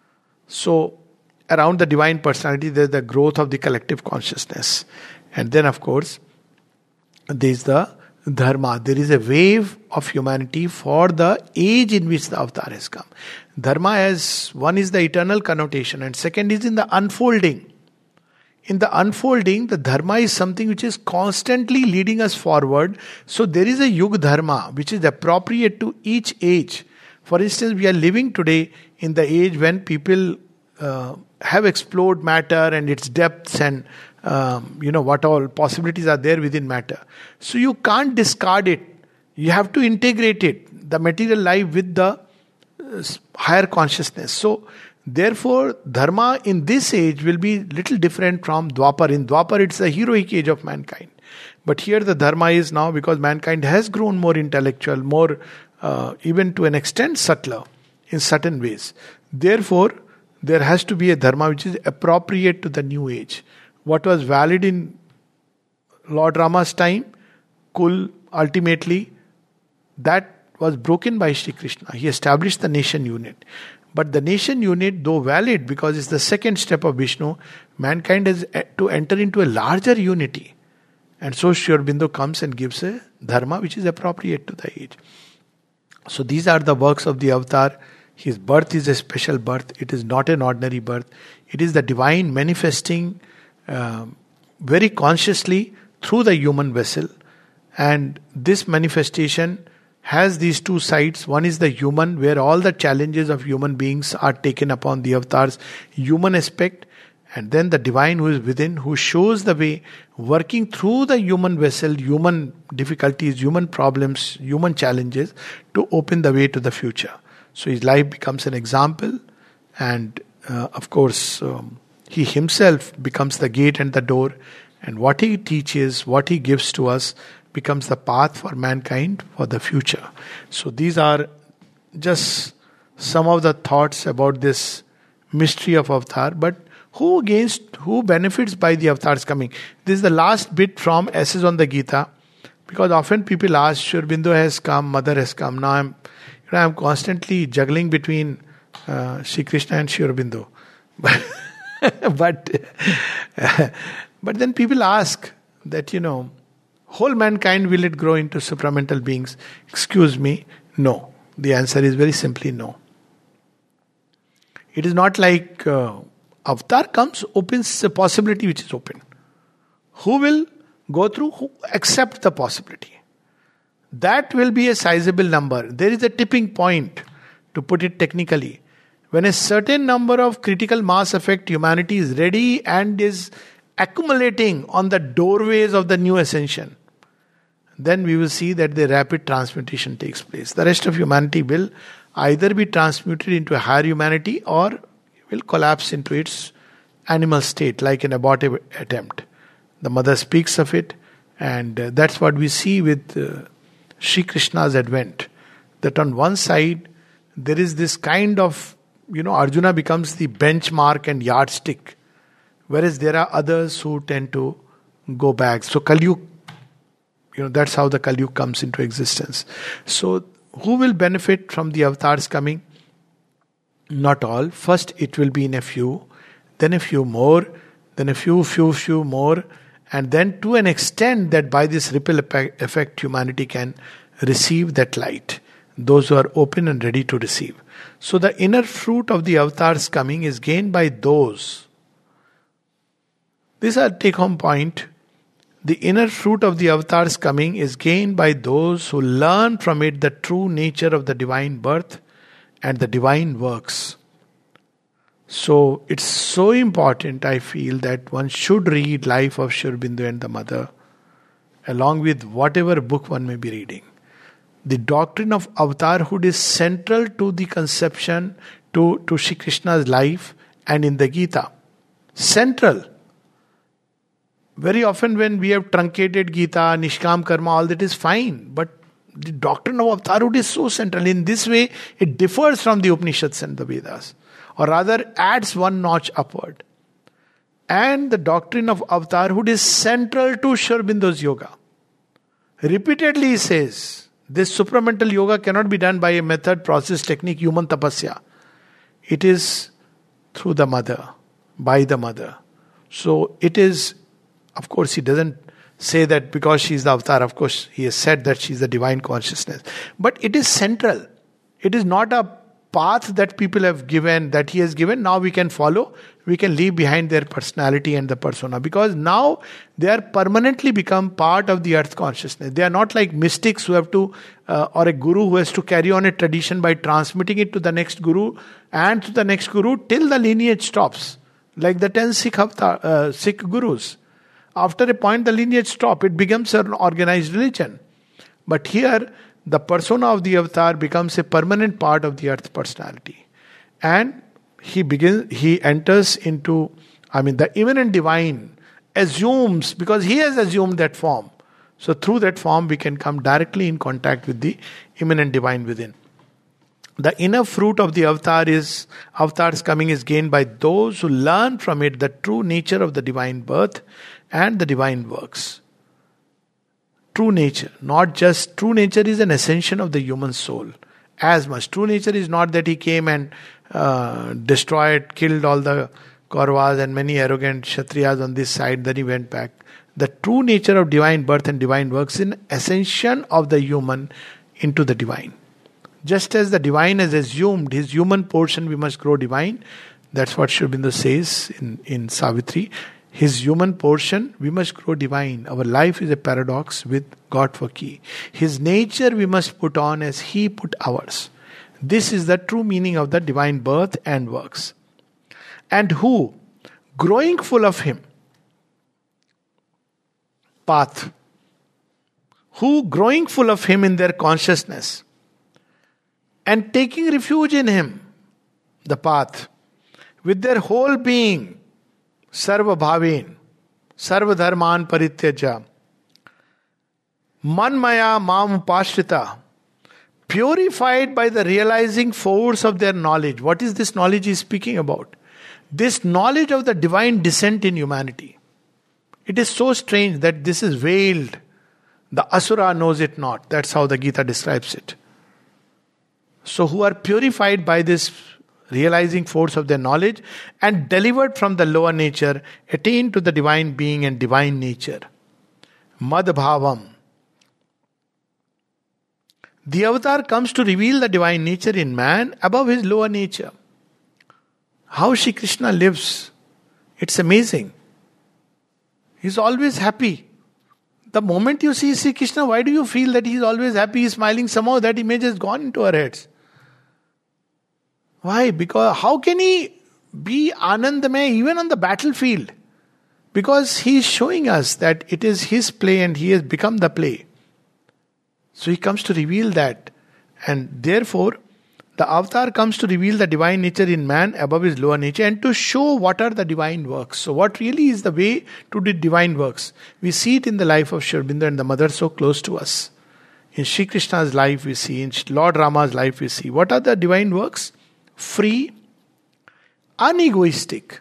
So around the divine personality, there's the growth of the collective consciousness. And then, of course, there's the dharma. There is a wave of humanity for the age in which the avatar has come. Dharma has, one is the eternal connotation, and second is in the unfolding. In the unfolding, the dharma is something which is constantly leading us forward. So there is a yuga dharma which is appropriate to each age. For instance, we are living today in the age when people uh, have explored matter and its depths and um, you know what all possibilities are there within matter. So you can't discard it. You have to integrate it, the material life with the uh, higher consciousness. So therefore, dharma in this age will be little different from Dwapar. In Dwapar, it's the heroic age of mankind. But here the dharma is now, because mankind has grown more intellectual, more uh, even to an extent subtler in certain ways. Therefore, there has to be a dharma which is appropriate to the new age. What was valid in Lord Rama's time, Kul, ultimately, that was broken by Shri Krishna. He established the nation unit. But the nation unit, though valid because it's the second step of Vishnu, mankind has to enter into a larger unity. And so Sri Aurobindo comes and gives a dharma which is appropriate to the age. So these are the works of the avatar. His birth is a special birth. It is not an ordinary birth. It is the divine manifesting uh, very consciously through the human vessel. And this manifestation has these two sides. One is the human, where all the challenges of human beings are taken upon the avatar's human aspect. And then the divine who is within, who shows the way, working through the human vessel, human difficulties, human problems, human challenges, to open the way to the future. So his life becomes an example, and uh, of course um, he himself becomes the gate and the door, and what he teaches, what he gives to us, becomes the path for mankind for the future. So these are just some of the thoughts about this mystery of avatar. But who gains, who benefits by the avatar's coming? This is the last bit from Essays on the Gita, because often people ask, Sri Aurobindo has come, Mother has come. Now I'm, you know, I'm constantly juggling between uh, Sri Krishna and Sri Aurobindo. but, but then people ask that, you know, whole mankind, will it grow into supramental beings? Excuse me, no. The answer is very simply no. It is not like uh, avatar comes, opens a possibility which is open. Who will go through? Who accept the possibility? That will be a sizable number. There is a tipping point, to put it technically. When a certain number of critical mass effect humanity is ready and is accumulating on the doorways of the new ascension, then we will see that the rapid transmutation takes place. The rest of humanity will either be transmuted into a higher humanity or will collapse into its animal state, like an abortive attempt. The mother speaks of it, and uh, that's what we see with uh, Sri Krishna's advent. That on one side, there is this kind of, you know, Arjuna becomes the benchmark and yardstick, whereas there are others who tend to go back. So Kali-yuga, you know, that's how the Kali-yuga comes into existence. So who will benefit from the avatars coming? Not all. First it will be in a few, then a few more, then a few, few, few more, and then to an extent that by this ripple effect humanity can receive that light. Those who are open and ready to receive. So the inner fruit of the avatars coming is gained by those. This is a take-home point. The inner fruit of the avatars coming is gained by those who learn from it the true nature of the divine birth and the divine works. So it's so important, I feel, that one should read Life of Sri Aurobindo and the Mother, along with whatever book one may be reading. The doctrine of avatarhood is central to the conception, to, to Sri Krishna's life and in the Gita. Central. Very often when we have truncated Gita, Nishkam Karma, all that is fine. But the doctrine of avatarhood is so central. In this way, it differs from the Upanishads and the Vedas. Or rather, adds one notch upward. And the doctrine of avatarhood is central to Sri Aurobindo's yoga. Repeatedly he says, this supramental yoga cannot be done by a method, process, technique, human tapasya. It is through the mother, by the mother. So it is, of course, he doesn't say that because she is the avatar. Of course, he has said that she is the divine consciousness. But it is central. It is not a path that people have given, that he has given. Now we can follow. We can leave behind their personality and the persona. Because now they are permanently become part of the earth consciousness. They are not like mystics who have to, uh, or a guru who has to carry on a tradition by transmitting it to the next guru and to the next guru till the lineage stops. Like the ten Sikh, avatar, uh, Sikh gurus. After a point, the lineage stops. It becomes an organized religion. But here, the persona of the avatar becomes a permanent part of the earth personality. And he begins, he enters into, I mean, the immanent divine assumes, because he has assumed that form. So through that form, we can come directly in contact with the immanent divine within. The inner fruit of the avatar is, avatar's coming is gained by those who learn from it the true nature of the divine birth and the divine works. True nature, not just true nature is an ascension of the human soul. As much. True nature is not that he came and uh, destroyed, killed all the Kauravas and many arrogant Kshatriyas on this side, then he went back. The true nature of divine birth and divine works is an ascension of the human into the divine. Just as the divine has assumed his human portion, we must grow divine. That's what Sri Aurobindo says in, in Savitri. His human portion, we must grow divine. Our life is a paradox with God for key. His nature we must put on as he put ours. This is the true meaning of the divine birth and works. And who, growing full of him, path, who growing full of him in their consciousness and taking refuge in him, the path, with their whole being, Sarva Bhaven, Sarva Dharman Parityaja, Manmaya Mam Upashrita, purified by the realizing force of their knowledge. What is this knowledge he is speaking about? This knowledge of the divine descent in humanity. It is so strange that this is veiled. The Asura knows it not. That's how the Gita describes it. So who are purified by this realizing force of their knowledge, and delivered from the lower nature, attained to the divine being and divine nature. Madbhavam. The avatar comes to reveal the divine nature in man above his lower nature. How Shri Krishna lives, it's amazing. He's always happy. The moment you see Sri Krishna, why do you feel that he's always happy, he's smiling? Somehow that image has gone into our heads. Why? Because how can he be Anandamay even on the battlefield? Because he is showing us that it is his play and he has become the play. So he comes to reveal that. And therefore, the avatar comes to reveal the divine nature in man above his lower nature and to show what are the divine works. So what really is the way to do divine works? We see it in the life of Sri Aurobindo and the mother so close to us. In Sri Krishna's life we see, in Lord Rama's life we see. What are the divine works? Free, unegoistic.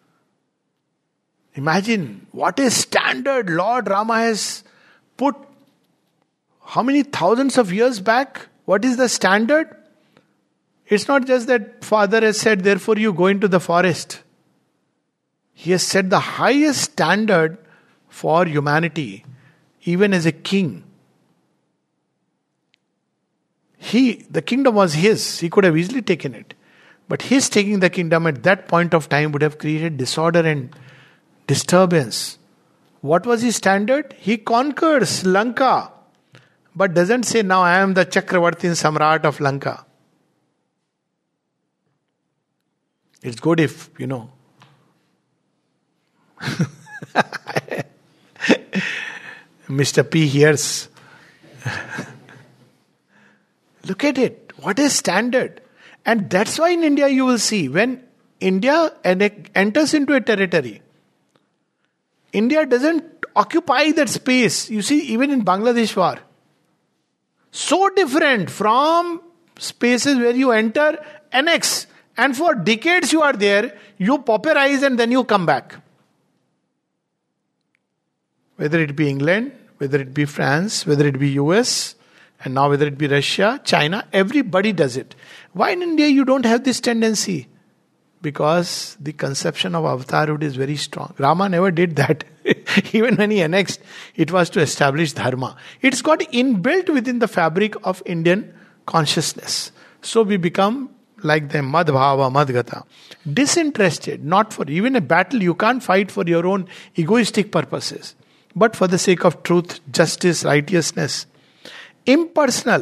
Imagine what a standard Lord Rama has put how many thousands of years back. What is the standard? It's not just that Father has said, therefore you go into the forest. He has set the highest standard for humanity, even as a king. He, the kingdom was his. He could have easily taken it. But his taking the kingdom at that point of time would have created disorder and disturbance. What was his standard? He conquers Lanka, but doesn't say, now I am the Chakravartin Samrat of Lanka. It's good if, you know, Mister P hears. Look at it. What is standard? And that's why in India you will see, when India enters into a territory, India doesn't occupy that space. You see, even in Bangladesh war, so different from spaces where you enter, annex, and for decades you are there, you pauperize and then you come back. Whether it be England, whether it be France, whether it be U S, and now whether it be Russia, China, everybody does it. Why in India you don't have this tendency? Because the conception of avatarhood is very strong. Rama never did that. Even when he annexed, it was to establish dharma. It's got inbuilt within the fabric of Indian consciousness. So we become like them, madbhava, madgata. Disinterested, not for even a battle, you can't fight for your own egoistic purposes, but for the sake of truth, justice, righteousness. Impersonal,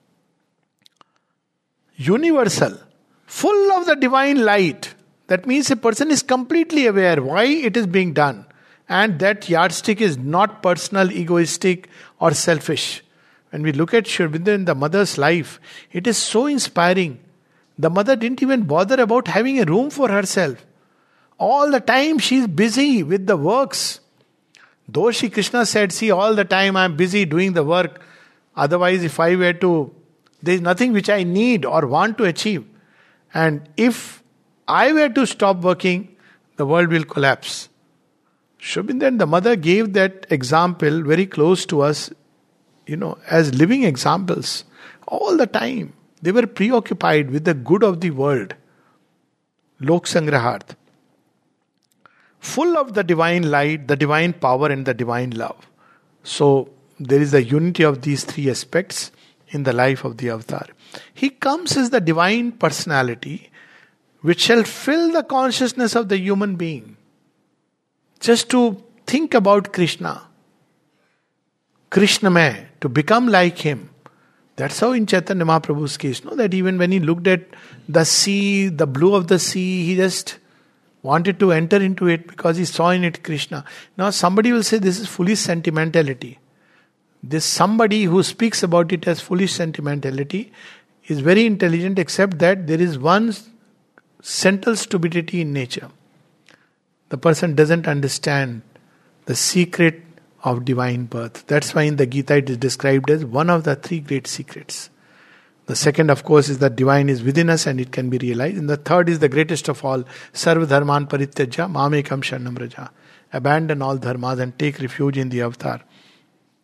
universal, full of the divine light. That means a person is completely aware why it is being done. And that yardstick is not personal, egoistic or selfish. When we look at Sri Aurobindo in the mother's life, it is so inspiring. The mother didn't even bother about having a room for herself. All the time she is busy with the works. Though Shri Krishna said, see, all the time I am busy doing the work. Otherwise, if I were to, there is nothing which I need or want to achieve. And if I were to stop working, the world will collapse. Sri Aurobindo and the mother gave that example very close to us, you know, as living examples. All the time. They were preoccupied with the good of the world. Lok Sangrahart. Full of the divine light, the divine power and the divine love. So, there is the unity of these three aspects in the life of the avatar. He comes as the divine personality which shall fill the consciousness of the human being. Just to think about Krishna. Krishnamay, to become like him. That's how in Chaitanya Mahaprabhu's case, no, that even when he looked at the sea, the blue of the sea, he just wanted to enter into it because he saw in it Krishna. Now somebody will say this is foolish sentimentality. This somebody who speaks about it as foolish sentimentality is very intelligent, except that there is one central stupidity in nature. The person doesn't understand the secret of divine birth. That's why in the Gita it is described as one of the three great secrets. The second, of course, is that divine is within us and it can be realized. And the third is the greatest of all, Sarva Dharman Parityajya Mamekam Sharanam Vraja. Abandon all dharmas and take refuge in the avatar.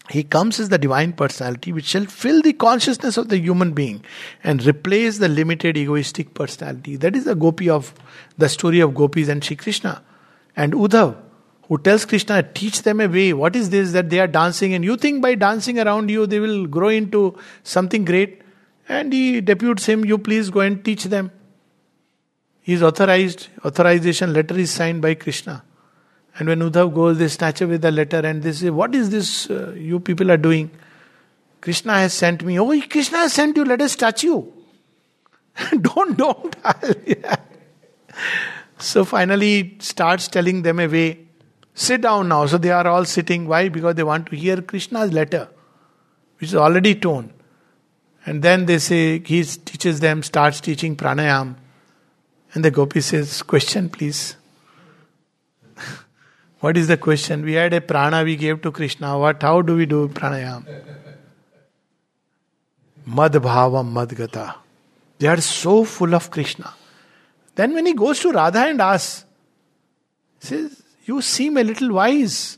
He comes as the divine personality which shall fill the consciousness of the human being and replace the limited egoistic personality. That is the gopi of the story of gopis and Shri Krishna. And Uddhav, who tells Krishna, teach them a way. What is this that they are dancing? And you think by dancing around you they will grow into something great. And he deputes him, you please go and teach them. He is authorized, authorization letter is signed by Krishna. And when Uddhav goes, they snatch away the letter and they say, what is this uh, you people are doing? Krishna has sent me. Oh, Krishna has sent you, let us touch you. don't, don't. So finally he starts telling them a way. Sit down now. So they are all sitting. Why? Because they want to hear Krishna's letter, which is already torn. And then they say, he teaches them, starts teaching pranayam. And the gopi says, question please. What is the question? We had a prana we gave to Krishna. What? How do we do pranayam? Mad bhavam madgata. They are so full of Krishna. Then when he goes to Radha and asks, he says, you seem a little wise.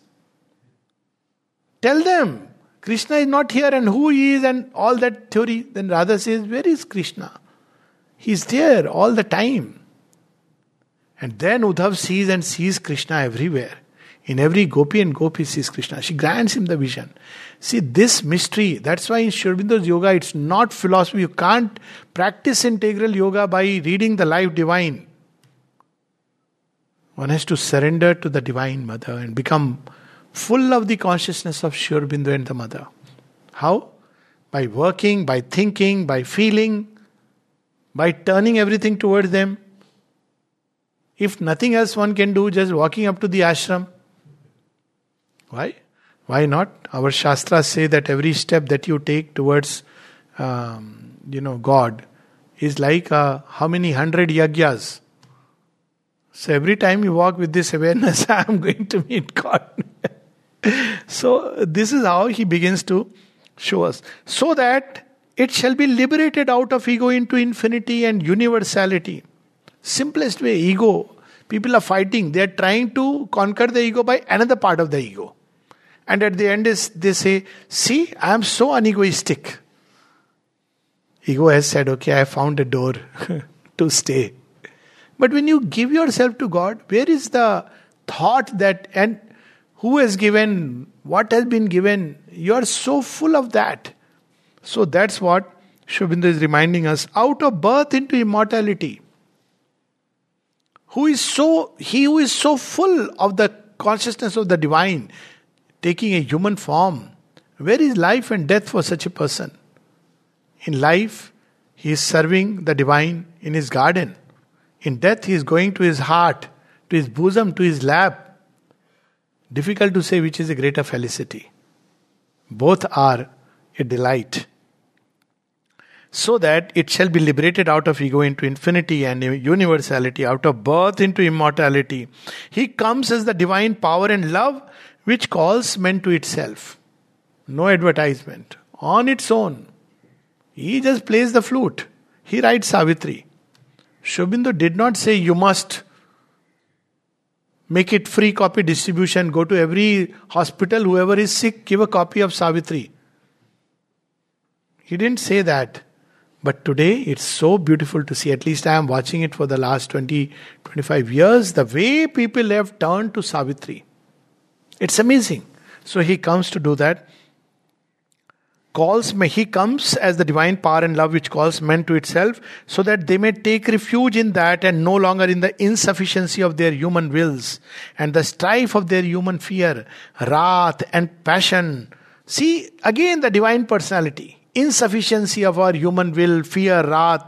Tell them, Krishna is not here and who he is and all that theory. Then Radha says, where is Krishna? He is there all the time. And then Uddhav sees and sees Krishna everywhere. In every gopi and gopi sees Krishna. She grants him the vision. See, this mystery, that's why in Sri Aurobindo's yoga, it's not philosophy. You can't practice integral yoga by reading the life divine. One has to surrender to the Divine Mother and become full of the consciousness of Sri Aurobindo and the Mother. How? By working, by thinking, by feeling, by turning everything towards them. If nothing else one can do, just walking up to the ashram. Why? Why not? Our Shastras say that every step that you take towards, um, you know, God is like uh, how many hundred yagyas. So every time you walk with this awareness, I am going to meet God. So this is how he begins to show us. So that it shall be liberated out of ego into infinity and universality. Simplest way, ego. People are fighting. They are trying to conquer the ego by another part of the ego. And at the end is they say, see, I am so unegoistic. Ego has said, okay, I have found a door to stay. But when you give yourself to God, where is the thought that, and who has given, what has been given? You are so full of that. So that's what Sri Aurobindo is reminding us. Out of birth into immortality. Who is so, he who is so full of the consciousness of the divine, taking a human form. Where is life and death for such a person? In life, he is serving the divine in his garden. In death, he is going to his heart, to his bosom, to his lap. Difficult to say which is a greater felicity. Both are a delight. So that it shall be liberated out of ego into infinity and universality, out of birth into immortality. He comes as the divine power and love which calls men to itself. No advertisement. On its own. He just plays the flute. He writes Savitri. Sri Aurobindo did not say you must make it free copy distribution, go to every hospital, whoever is sick, give a copy of Savitri. He didn't say that. But today it's so beautiful to see, at least I am watching it for the last twenty, twenty-five years, the way people have turned to Savitri. It's amazing. So he comes to do that. Calls me, he comes as the divine power and love which calls men to itself, so that they may take refuge in that and no longer in the insufficiency of their human wills and the strife of their human fear, wrath and passion. See, again the divine personality. Insufficiency of our human will, fear, wrath,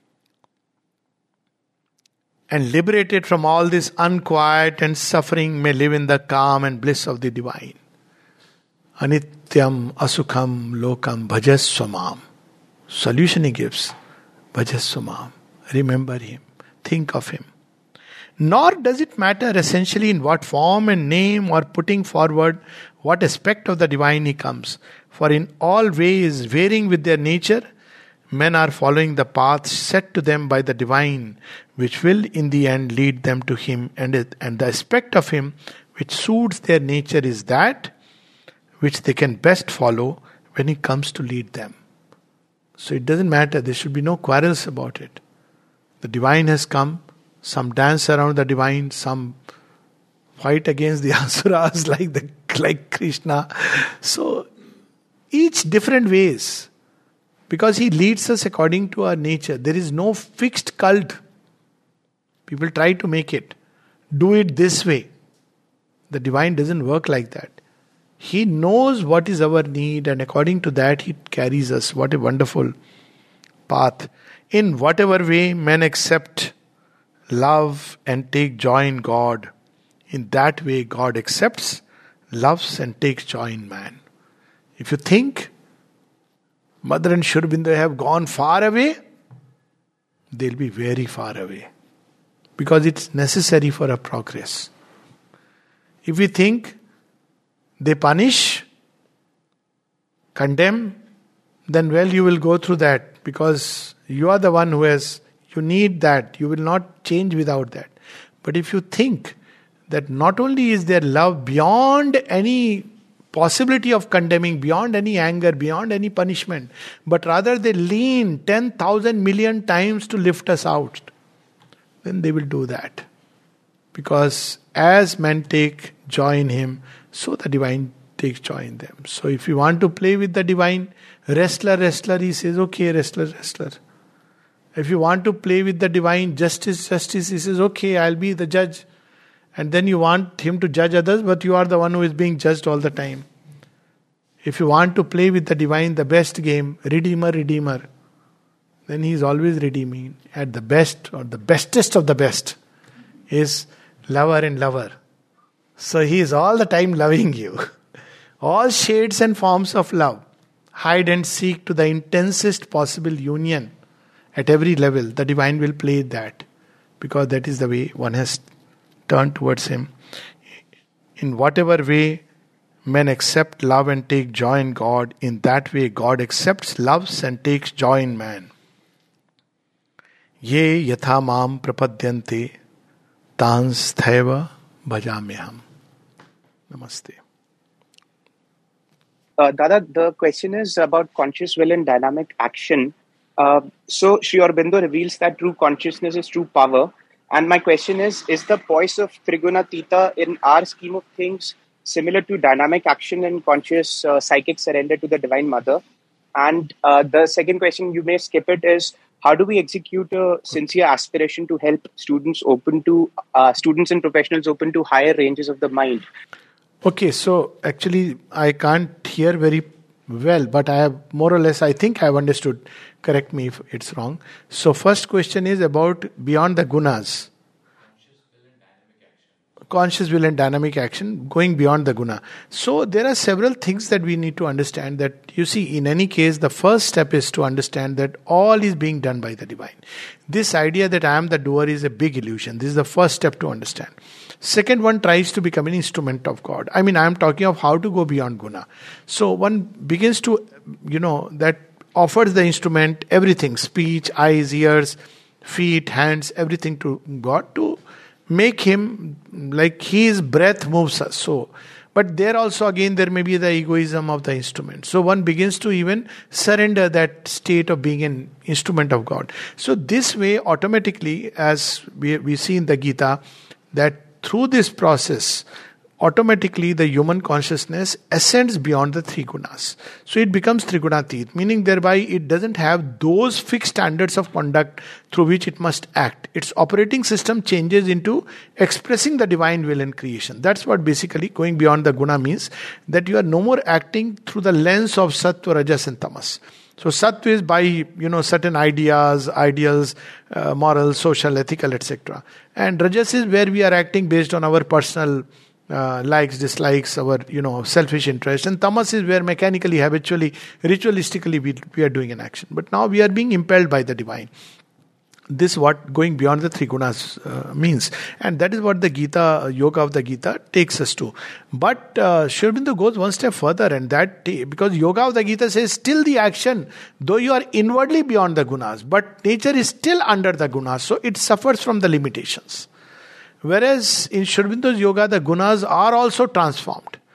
and liberated from all this unquiet and suffering may live in the calm and bliss of the divine. Anityam asukham lokam bhajas swamam. Solution he gives. Bhajas swamam. Remember him. Think of him. Nor does it matter essentially in what form and name or putting forward what aspect of the divine he comes. For in all ways, varying with their nature, men are following the path set to them by the divine, which will in the end lead them to him, and, it, and the aspect of him which suits their nature is that which they can best follow when he comes to lead them. So it doesn't matter, there should be no quarrels about it. The divine has come, some dance around the divine, some fight against the asuras like the like Krishna. So each different ways, because he leads us according to our nature. There is no fixed cult. People try to make it. Do it this way. The divine doesn't work like that. He knows what is our need, and according to that he carries us. What a wonderful path. In whatever way men accept, love and take joy in God, in that way God accepts, loves and takes joy in man. If you think Mother and Sri Aurobindo have gone far away, they'll be very far away. Because it's necessary for our progress. If we think they punish, condemn, then well, you will go through that, because you are the one who has, you need that. You will not change without that. But if you think that not only is there love beyond any possibility of condemning, beyond any anger, beyond any punishment, but rather they lean ten thousand million times to lift us out, then they will do that. Because as men take joy in him, so the divine takes joy in them. So if you want to play with the divine, wrestler, wrestler, he says, okay, wrestler, wrestler. If you want to play with the divine, justice, justice, he says, okay, I'll be the judge. And then you want him to judge others, but you are the one who is being judged all the time. If you want to play with the divine, the best game, redeemer, redeemer, then he is always redeeming. At the best, or the bestest of the best, is lover and lover. So he is all the time loving you. All shades and forms of love. Hide and seek to the intensest possible union. At every level, the divine will play that. Because that is the way one has turned towards him. In whatever way men accept, love and take joy in God, in that way God accepts, loves and takes joy in man. Ye yatha mam prapadyante tans thaiva bhajamyaham. Namaste. Uh, Dada, the question is about conscious will and dynamic action. Uh, so Sri Aurobindo reveals that true consciousness is true power. And my question is, is the poise of Trigunatita in our scheme of things similar to dynamic action and conscious uh, psychic surrender to the Divine Mother? And uh, the second question, you may skip it, is how do we execute a sincere aspiration to help students open to, uh, students and professionals open to higher ranges of the mind? Okay, so actually I can't hear very well, but I have more or less, I think I have understood. Correct me if it's wrong. So first question is about beyond the gunas. Conscious will and dynamic action, going beyond the guna. So there are several things that we need to understand. That you see, in any case, the first step is to understand that all is being done by the divine. This idea that I am the doer is a big illusion. This is the first step to understand. Second one tries to become an instrument of God. I mean, I am talking of how to go beyond guna. So one begins to, you know, that offers the instrument, everything, speech, eyes, ears, feet, hands, everything to God to make him like his breath moves us. So, but there also again there may be the egoism of the instrument. So one begins to even surrender that state of being an instrument of God. So this way automatically, as we, we see in the Gita, that through this process, automatically the human consciousness ascends beyond the three gunas. So it becomes Trigunatit, meaning thereby it doesn't have those fixed standards of conduct through which it must act. Its operating system changes into expressing the divine will in creation. That's what basically going beyond the guna means, that you are no more acting through the lens of Sattva, Rajas and Tamas. So Sattva is by, you know, certain ideas, ideals, uh, moral, social, ethical, et cetera. And Rajas is where we are acting based on our personal uh, likes, dislikes, our, you know, selfish interest. And Tamas is where mechanically, habitually, ritualistically we, we are doing an action. But now we are being impelled by the divine. This is what going beyond the three gunas uh, means. And that is what the Gita, yoga of the Gita takes us to. But uh, Sri Aurobindo goes one step further, and that, because yoga of the Gita says still the action, though you are inwardly beyond the gunas, but nature is still under the gunas, so it suffers from the limitations. Whereas in Sri Aurobindo's yoga, the gunas are also transformed.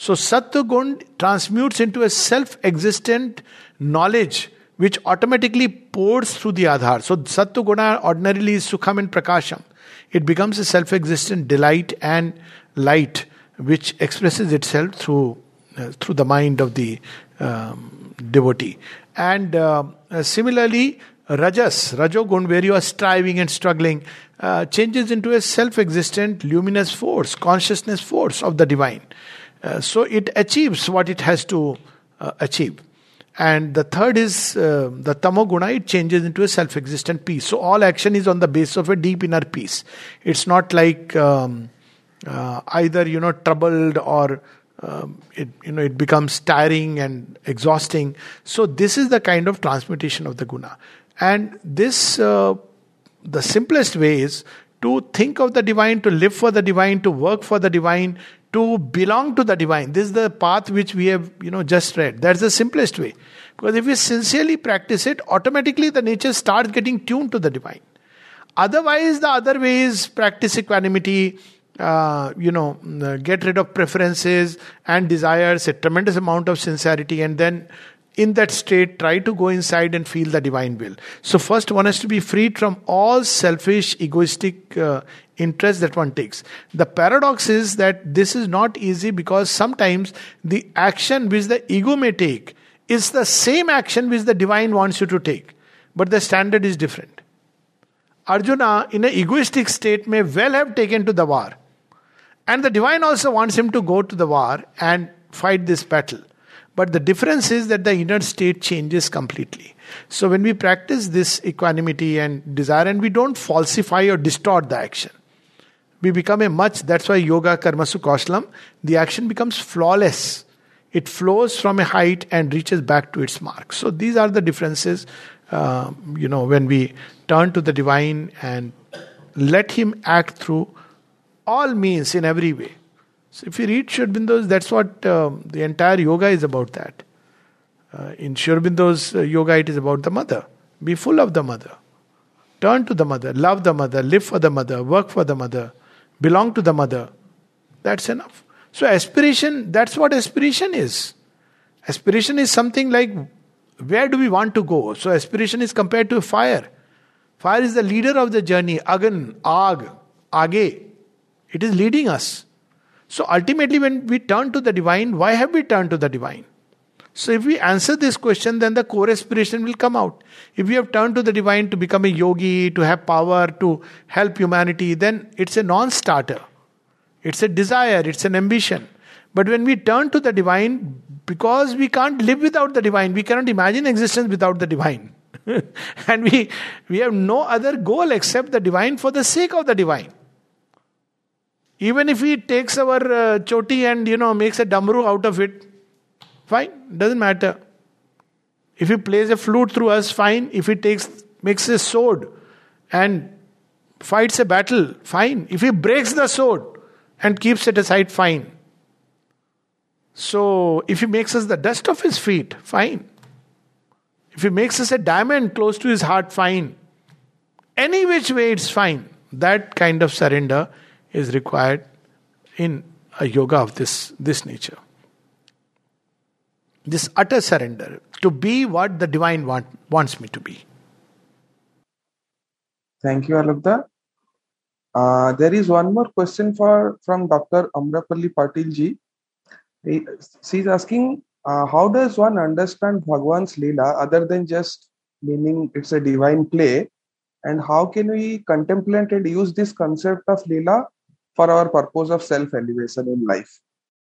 So Sattva Gun transmutes into a self-existent knowledge which automatically pours through the Adhar. So Sattva Guna ordinarily is Sukham and Prakasham. It becomes a self-existent delight and light which expresses itself through uh, through the mind of the um, devotee. And uh, uh, similarly, Rajas, Rajogun, where you are striving and struggling, uh, changes into a self-existent luminous force, consciousness force of the divine. Uh, so it achieves what it has to uh, achieve. And the third is uh, the Tamoguna, it changes into a self-existent peace. So all action is on the basis of a deep inner peace. It's not like um, uh, either, you know, troubled or um, it, you know, it becomes tiring and exhausting. So this is the kind of transmutation of the guna. And this, uh, the simplest way is to think of the divine, to live for the divine, to work for the divine, to belong to the divine. This is the path which we have, you know, just read. That's the simplest way. Because if we sincerely practice it, automatically the nature starts getting tuned to the divine. Otherwise, the other way is practice equanimity, uh, you know, get rid of preferences and desires, a tremendous amount of sincerity, and then in that state, try to go inside and feel the divine will. So first one has to be freed from all selfish, egoistic uh, interests that one takes. The paradox is that this is not easy because sometimes the action which the ego may take is the same action which the divine wants you to take. But the standard is different. Arjuna, in an egoistic state, may well have taken to the war. And the divine also wants him to go to the war and fight this battle. But the difference is that the inner state changes completely. So when we practice this equanimity and desire, and we don't falsify or distort the action, we become a much, that's why yoga karmasu kaushlam, the action becomes flawless. It flows from a height and reaches back to its mark. So these are the differences, uh, you know, when we turn to the divine and let him act through all means in every way. So if you read Sri Aurobindo's, that's what uh, the entire yoga is about that. Uh, in Sri Aurobindo's uh, yoga, it is about the mother. Be full of the mother. Turn to the mother. Love the mother. Live for the mother. Work for the mother. Belong to the mother. That's enough. So aspiration, that's what aspiration is. Aspiration is something like, where do we want to go? So aspiration is compared to fire. Fire is the leader of the journey. Agan, Ag, Age. It is leading us. So ultimately when we turn to the divine, why have we turned to the divine? So if we answer this question, then the core aspiration will come out. If we have turned to the divine to become a yogi, to have power, to help humanity, then it's a non-starter. It's a desire, it's an ambition. But when we turn to the divine, because we can't live without the divine, we cannot imagine existence without the divine. And we, we have no other goal except the divine for the sake of the divine. Even if he takes our uh, choti and, you know, makes a damru out of it, fine, doesn't matter. If he plays a flute through us, fine. If he takes makes a sword and fights a battle, fine. If he breaks the sword and keeps it aside, fine. So, if he makes us the dust of his feet, fine. If he makes us a diamond close to his heart, fine. Any which way, it's fine. That kind of surrender is required in a yoga of this, this nature. This utter surrender to be what the divine want, wants me to be. Thank you, Alabda. Uh, there is one more question for from Doctor Amrapalli Patil ji. He, she's asking, uh, how does one understand Bhagwan's Leela other than just meaning it's a divine play? And how can we contemplate and use this concept of Leela for our purpose of self-elevation in life?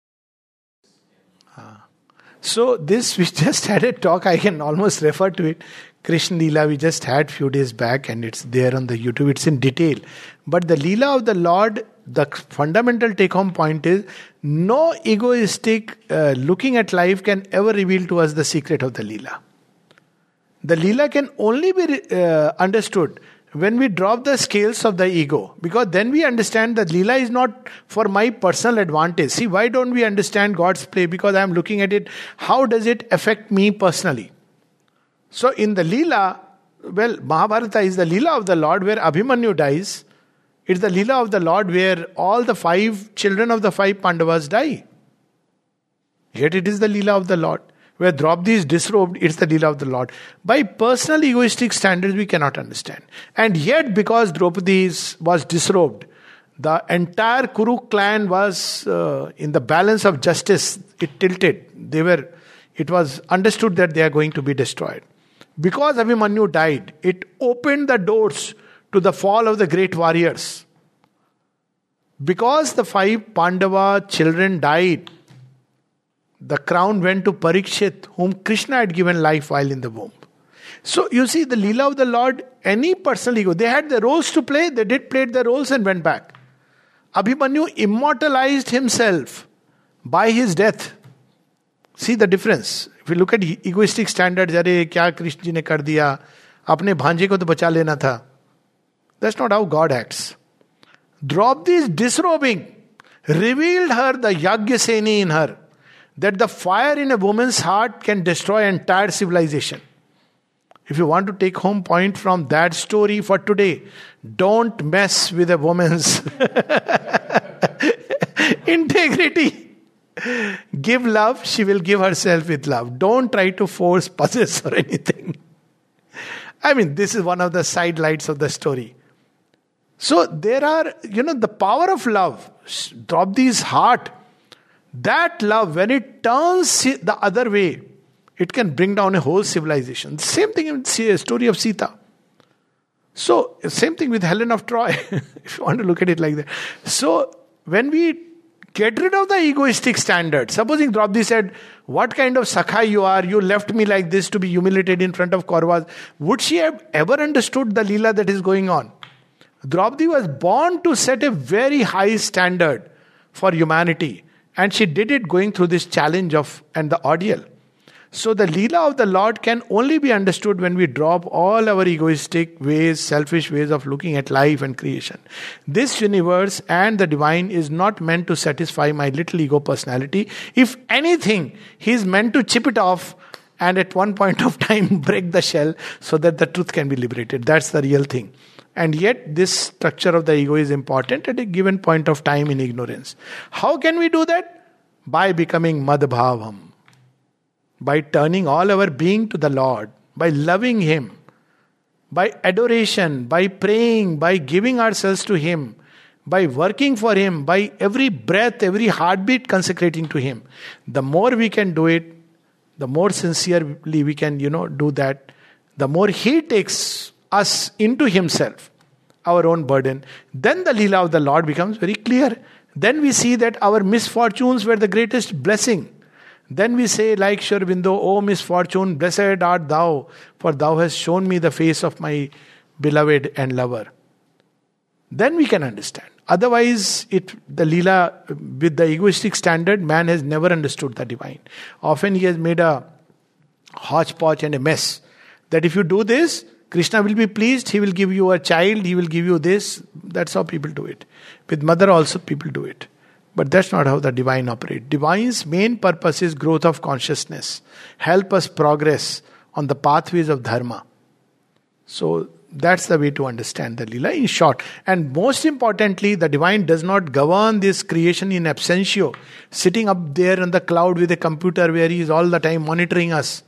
Ah. So this, we just had a talk, I can almost refer to it. Krishna Leela we just had few days back and it's there on the YouTube, it's in detail. But the Leela of the Lord, the fundamental take-home point is, no egoistic uh, looking at life can ever reveal to us the secret of the Leela. The Leela can only be uh, understood when we drop the scales of the ego, because then we understand that Leela is not for my personal advantage. See, why don't we understand God's play? Because I am looking at it, how does it affect me personally? So in the Leela, well, Mahabharata is the Leela of the Lord where Abhimanyu dies. It's the Leela of the Lord where all the five children of the five Pandavas die. Yet it is the Leela of the Lord. Where Draupadi is disrobed, it's the Leela of the Lord. By personal egoistic standards, we cannot understand. And yet, because Draupadi is, was disrobed, the entire Kuru clan was uh, in the balance of justice. It tilted. They were. It was understood that they are going to be destroyed. Because Abhimanyu died, it opened the doors to the fall of the great warriors. Because the five Pandava children died, the crown went to Parikshit, whom Krishna had given life while in the womb. So you see, the Leela of the Lord, any personal ego, they had their roles to play, they did play their roles and went back. Abhimanyu immortalized himself by his death. See the difference. If you look at egoistic standards, अरे क्या कृष्ण जी ने कर दिया, अपने भांजे को तो बचा लेना था. That's not how God acts. Draupadi's disrobing revealed her the Yagyaseni in her, that the fire in a woman's heart can destroy entire civilization. If you want to take home point from that story for today, don't mess with a woman's integrity. Give love, she will give herself with love. Don't try to force possess or anything. I mean, this is one of the sidelights of the story. So there are, you know, the power of love. Draupadi's heart. That love, when it turns the other way, it can bring down a whole civilization. The same thing in the story of Sita. So, same thing with Helen of Troy, if you want to look at it like that. So, when we get rid of the egoistic standard, supposing Draupadi said, what kind of Sakha you are, you left me like this to be humiliated in front of Kauravas, would she have ever understood the Leela that is going on? Draupadi was born to set a very high standard for humanity. And she did it going through this challenge of and the ordeal. So the Leela of the Lord can only be understood when we drop all our egoistic ways, selfish ways of looking at life and creation. This universe and the divine is not meant to satisfy my little ego personality. If anything, he is meant to chip it off and at one point of time break the shell so that the truth can be liberated. That's the real thing. And yet this structure of the ego is important at a given point of time in ignorance. How can we do that? By becoming Madbhavam. By turning all our being to the Lord, by loving Him, by adoration, by praying, by giving ourselves to Him, by working for Him, by every breath, every heartbeat consecrating to Him. The more we can do it, the more sincerely we can, you know, do that, the more He takes us into Himself, our own burden. Then the Leela of the Lord becomes very clear. Then we see that our misfortunes were the greatest blessing. Then we say, like Sri Aurobindo, O misfortune, blessed art thou, for thou hast shown me the face of my beloved and lover. Then we can understand. Otherwise, it the Leela, with the egoistic standard, man has never understood the divine. Often he has made a hodgepodge and a mess. That if you do this, Krishna will be pleased, he will give you a child, he will give you this. That's how people do it. With mother also people do it. But that's not how the divine operates. Divine's main purpose is growth of consciousness. Help us progress on the pathways of dharma. So that's the way to understand the Leela in short. And most importantly, the divine does not govern this creation in absentio, sitting up there on the cloud with a computer where he is all the time monitoring us.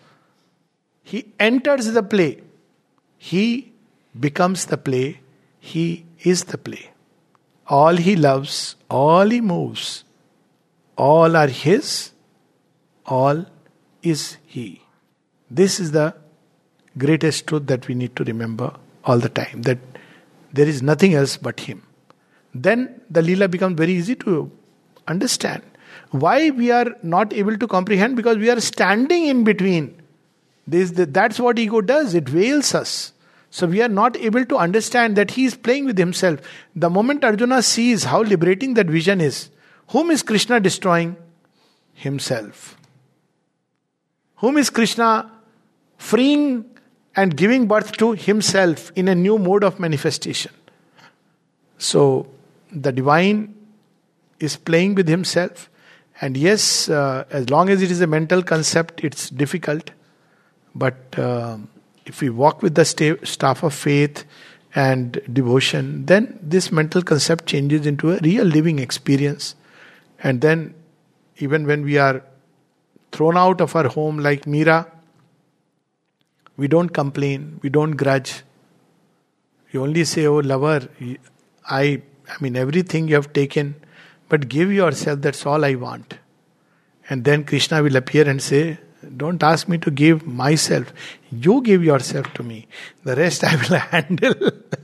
He enters the play. He becomes the play. He is the play. All he loves, all he moves, all are his, all is he. This is the greatest truth that we need to remember all the time, that there is nothing else but him. Then the Leela becomes very easy to understand. Why we are not able to comprehend? Because we are standing in between. This, that's what ego does, it veils us. So we are not able to understand that he is playing with himself. The moment Arjuna sees how liberating that vision is, whom is Krishna destroying? Himself. Whom is Krishna freeing and giving birth to? Himself in a new mode of manifestation. So the divine is playing with himself. And yes, uh, as long as it is a mental concept, it's difficult. But uh, if we walk with the sta- staff of faith and devotion, then this mental concept changes into a real living experience. And then, even when we are thrown out of our home like Meera, we don't complain, we don't grudge. We only say, oh lover, I, I mean everything you have taken, but give yourself, that's all I want. And then Krishna will appear and say, don't ask me to give myself. You give yourself to me. The rest I will handle.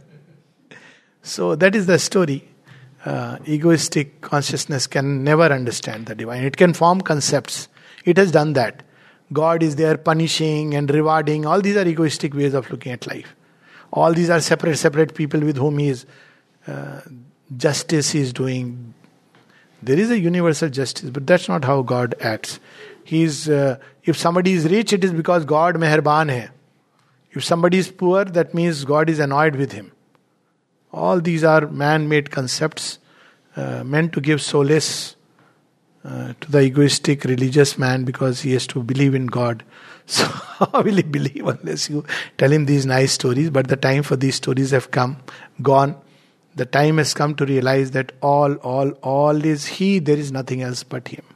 So that is the story. Uh, egoistic consciousness can never understand the divine. It can form concepts. It has done that. God is there punishing and rewarding. All these are egoistic ways of looking at life. All these are separate, separate people with whom he is uh, justice he is doing. There is a universal justice, but that's not how God acts. He is, uh, if somebody is rich, it is because God meherban hai. If somebody is poor, that means God is annoyed with him. All these are man-made concepts uh, meant to give solace uh, to the egoistic religious man because he has to believe in God. So how will he believe unless you tell him these nice stories? But the time for these stories have come, gone. The time has come to realize that all, all, all is He. There is nothing else but Him.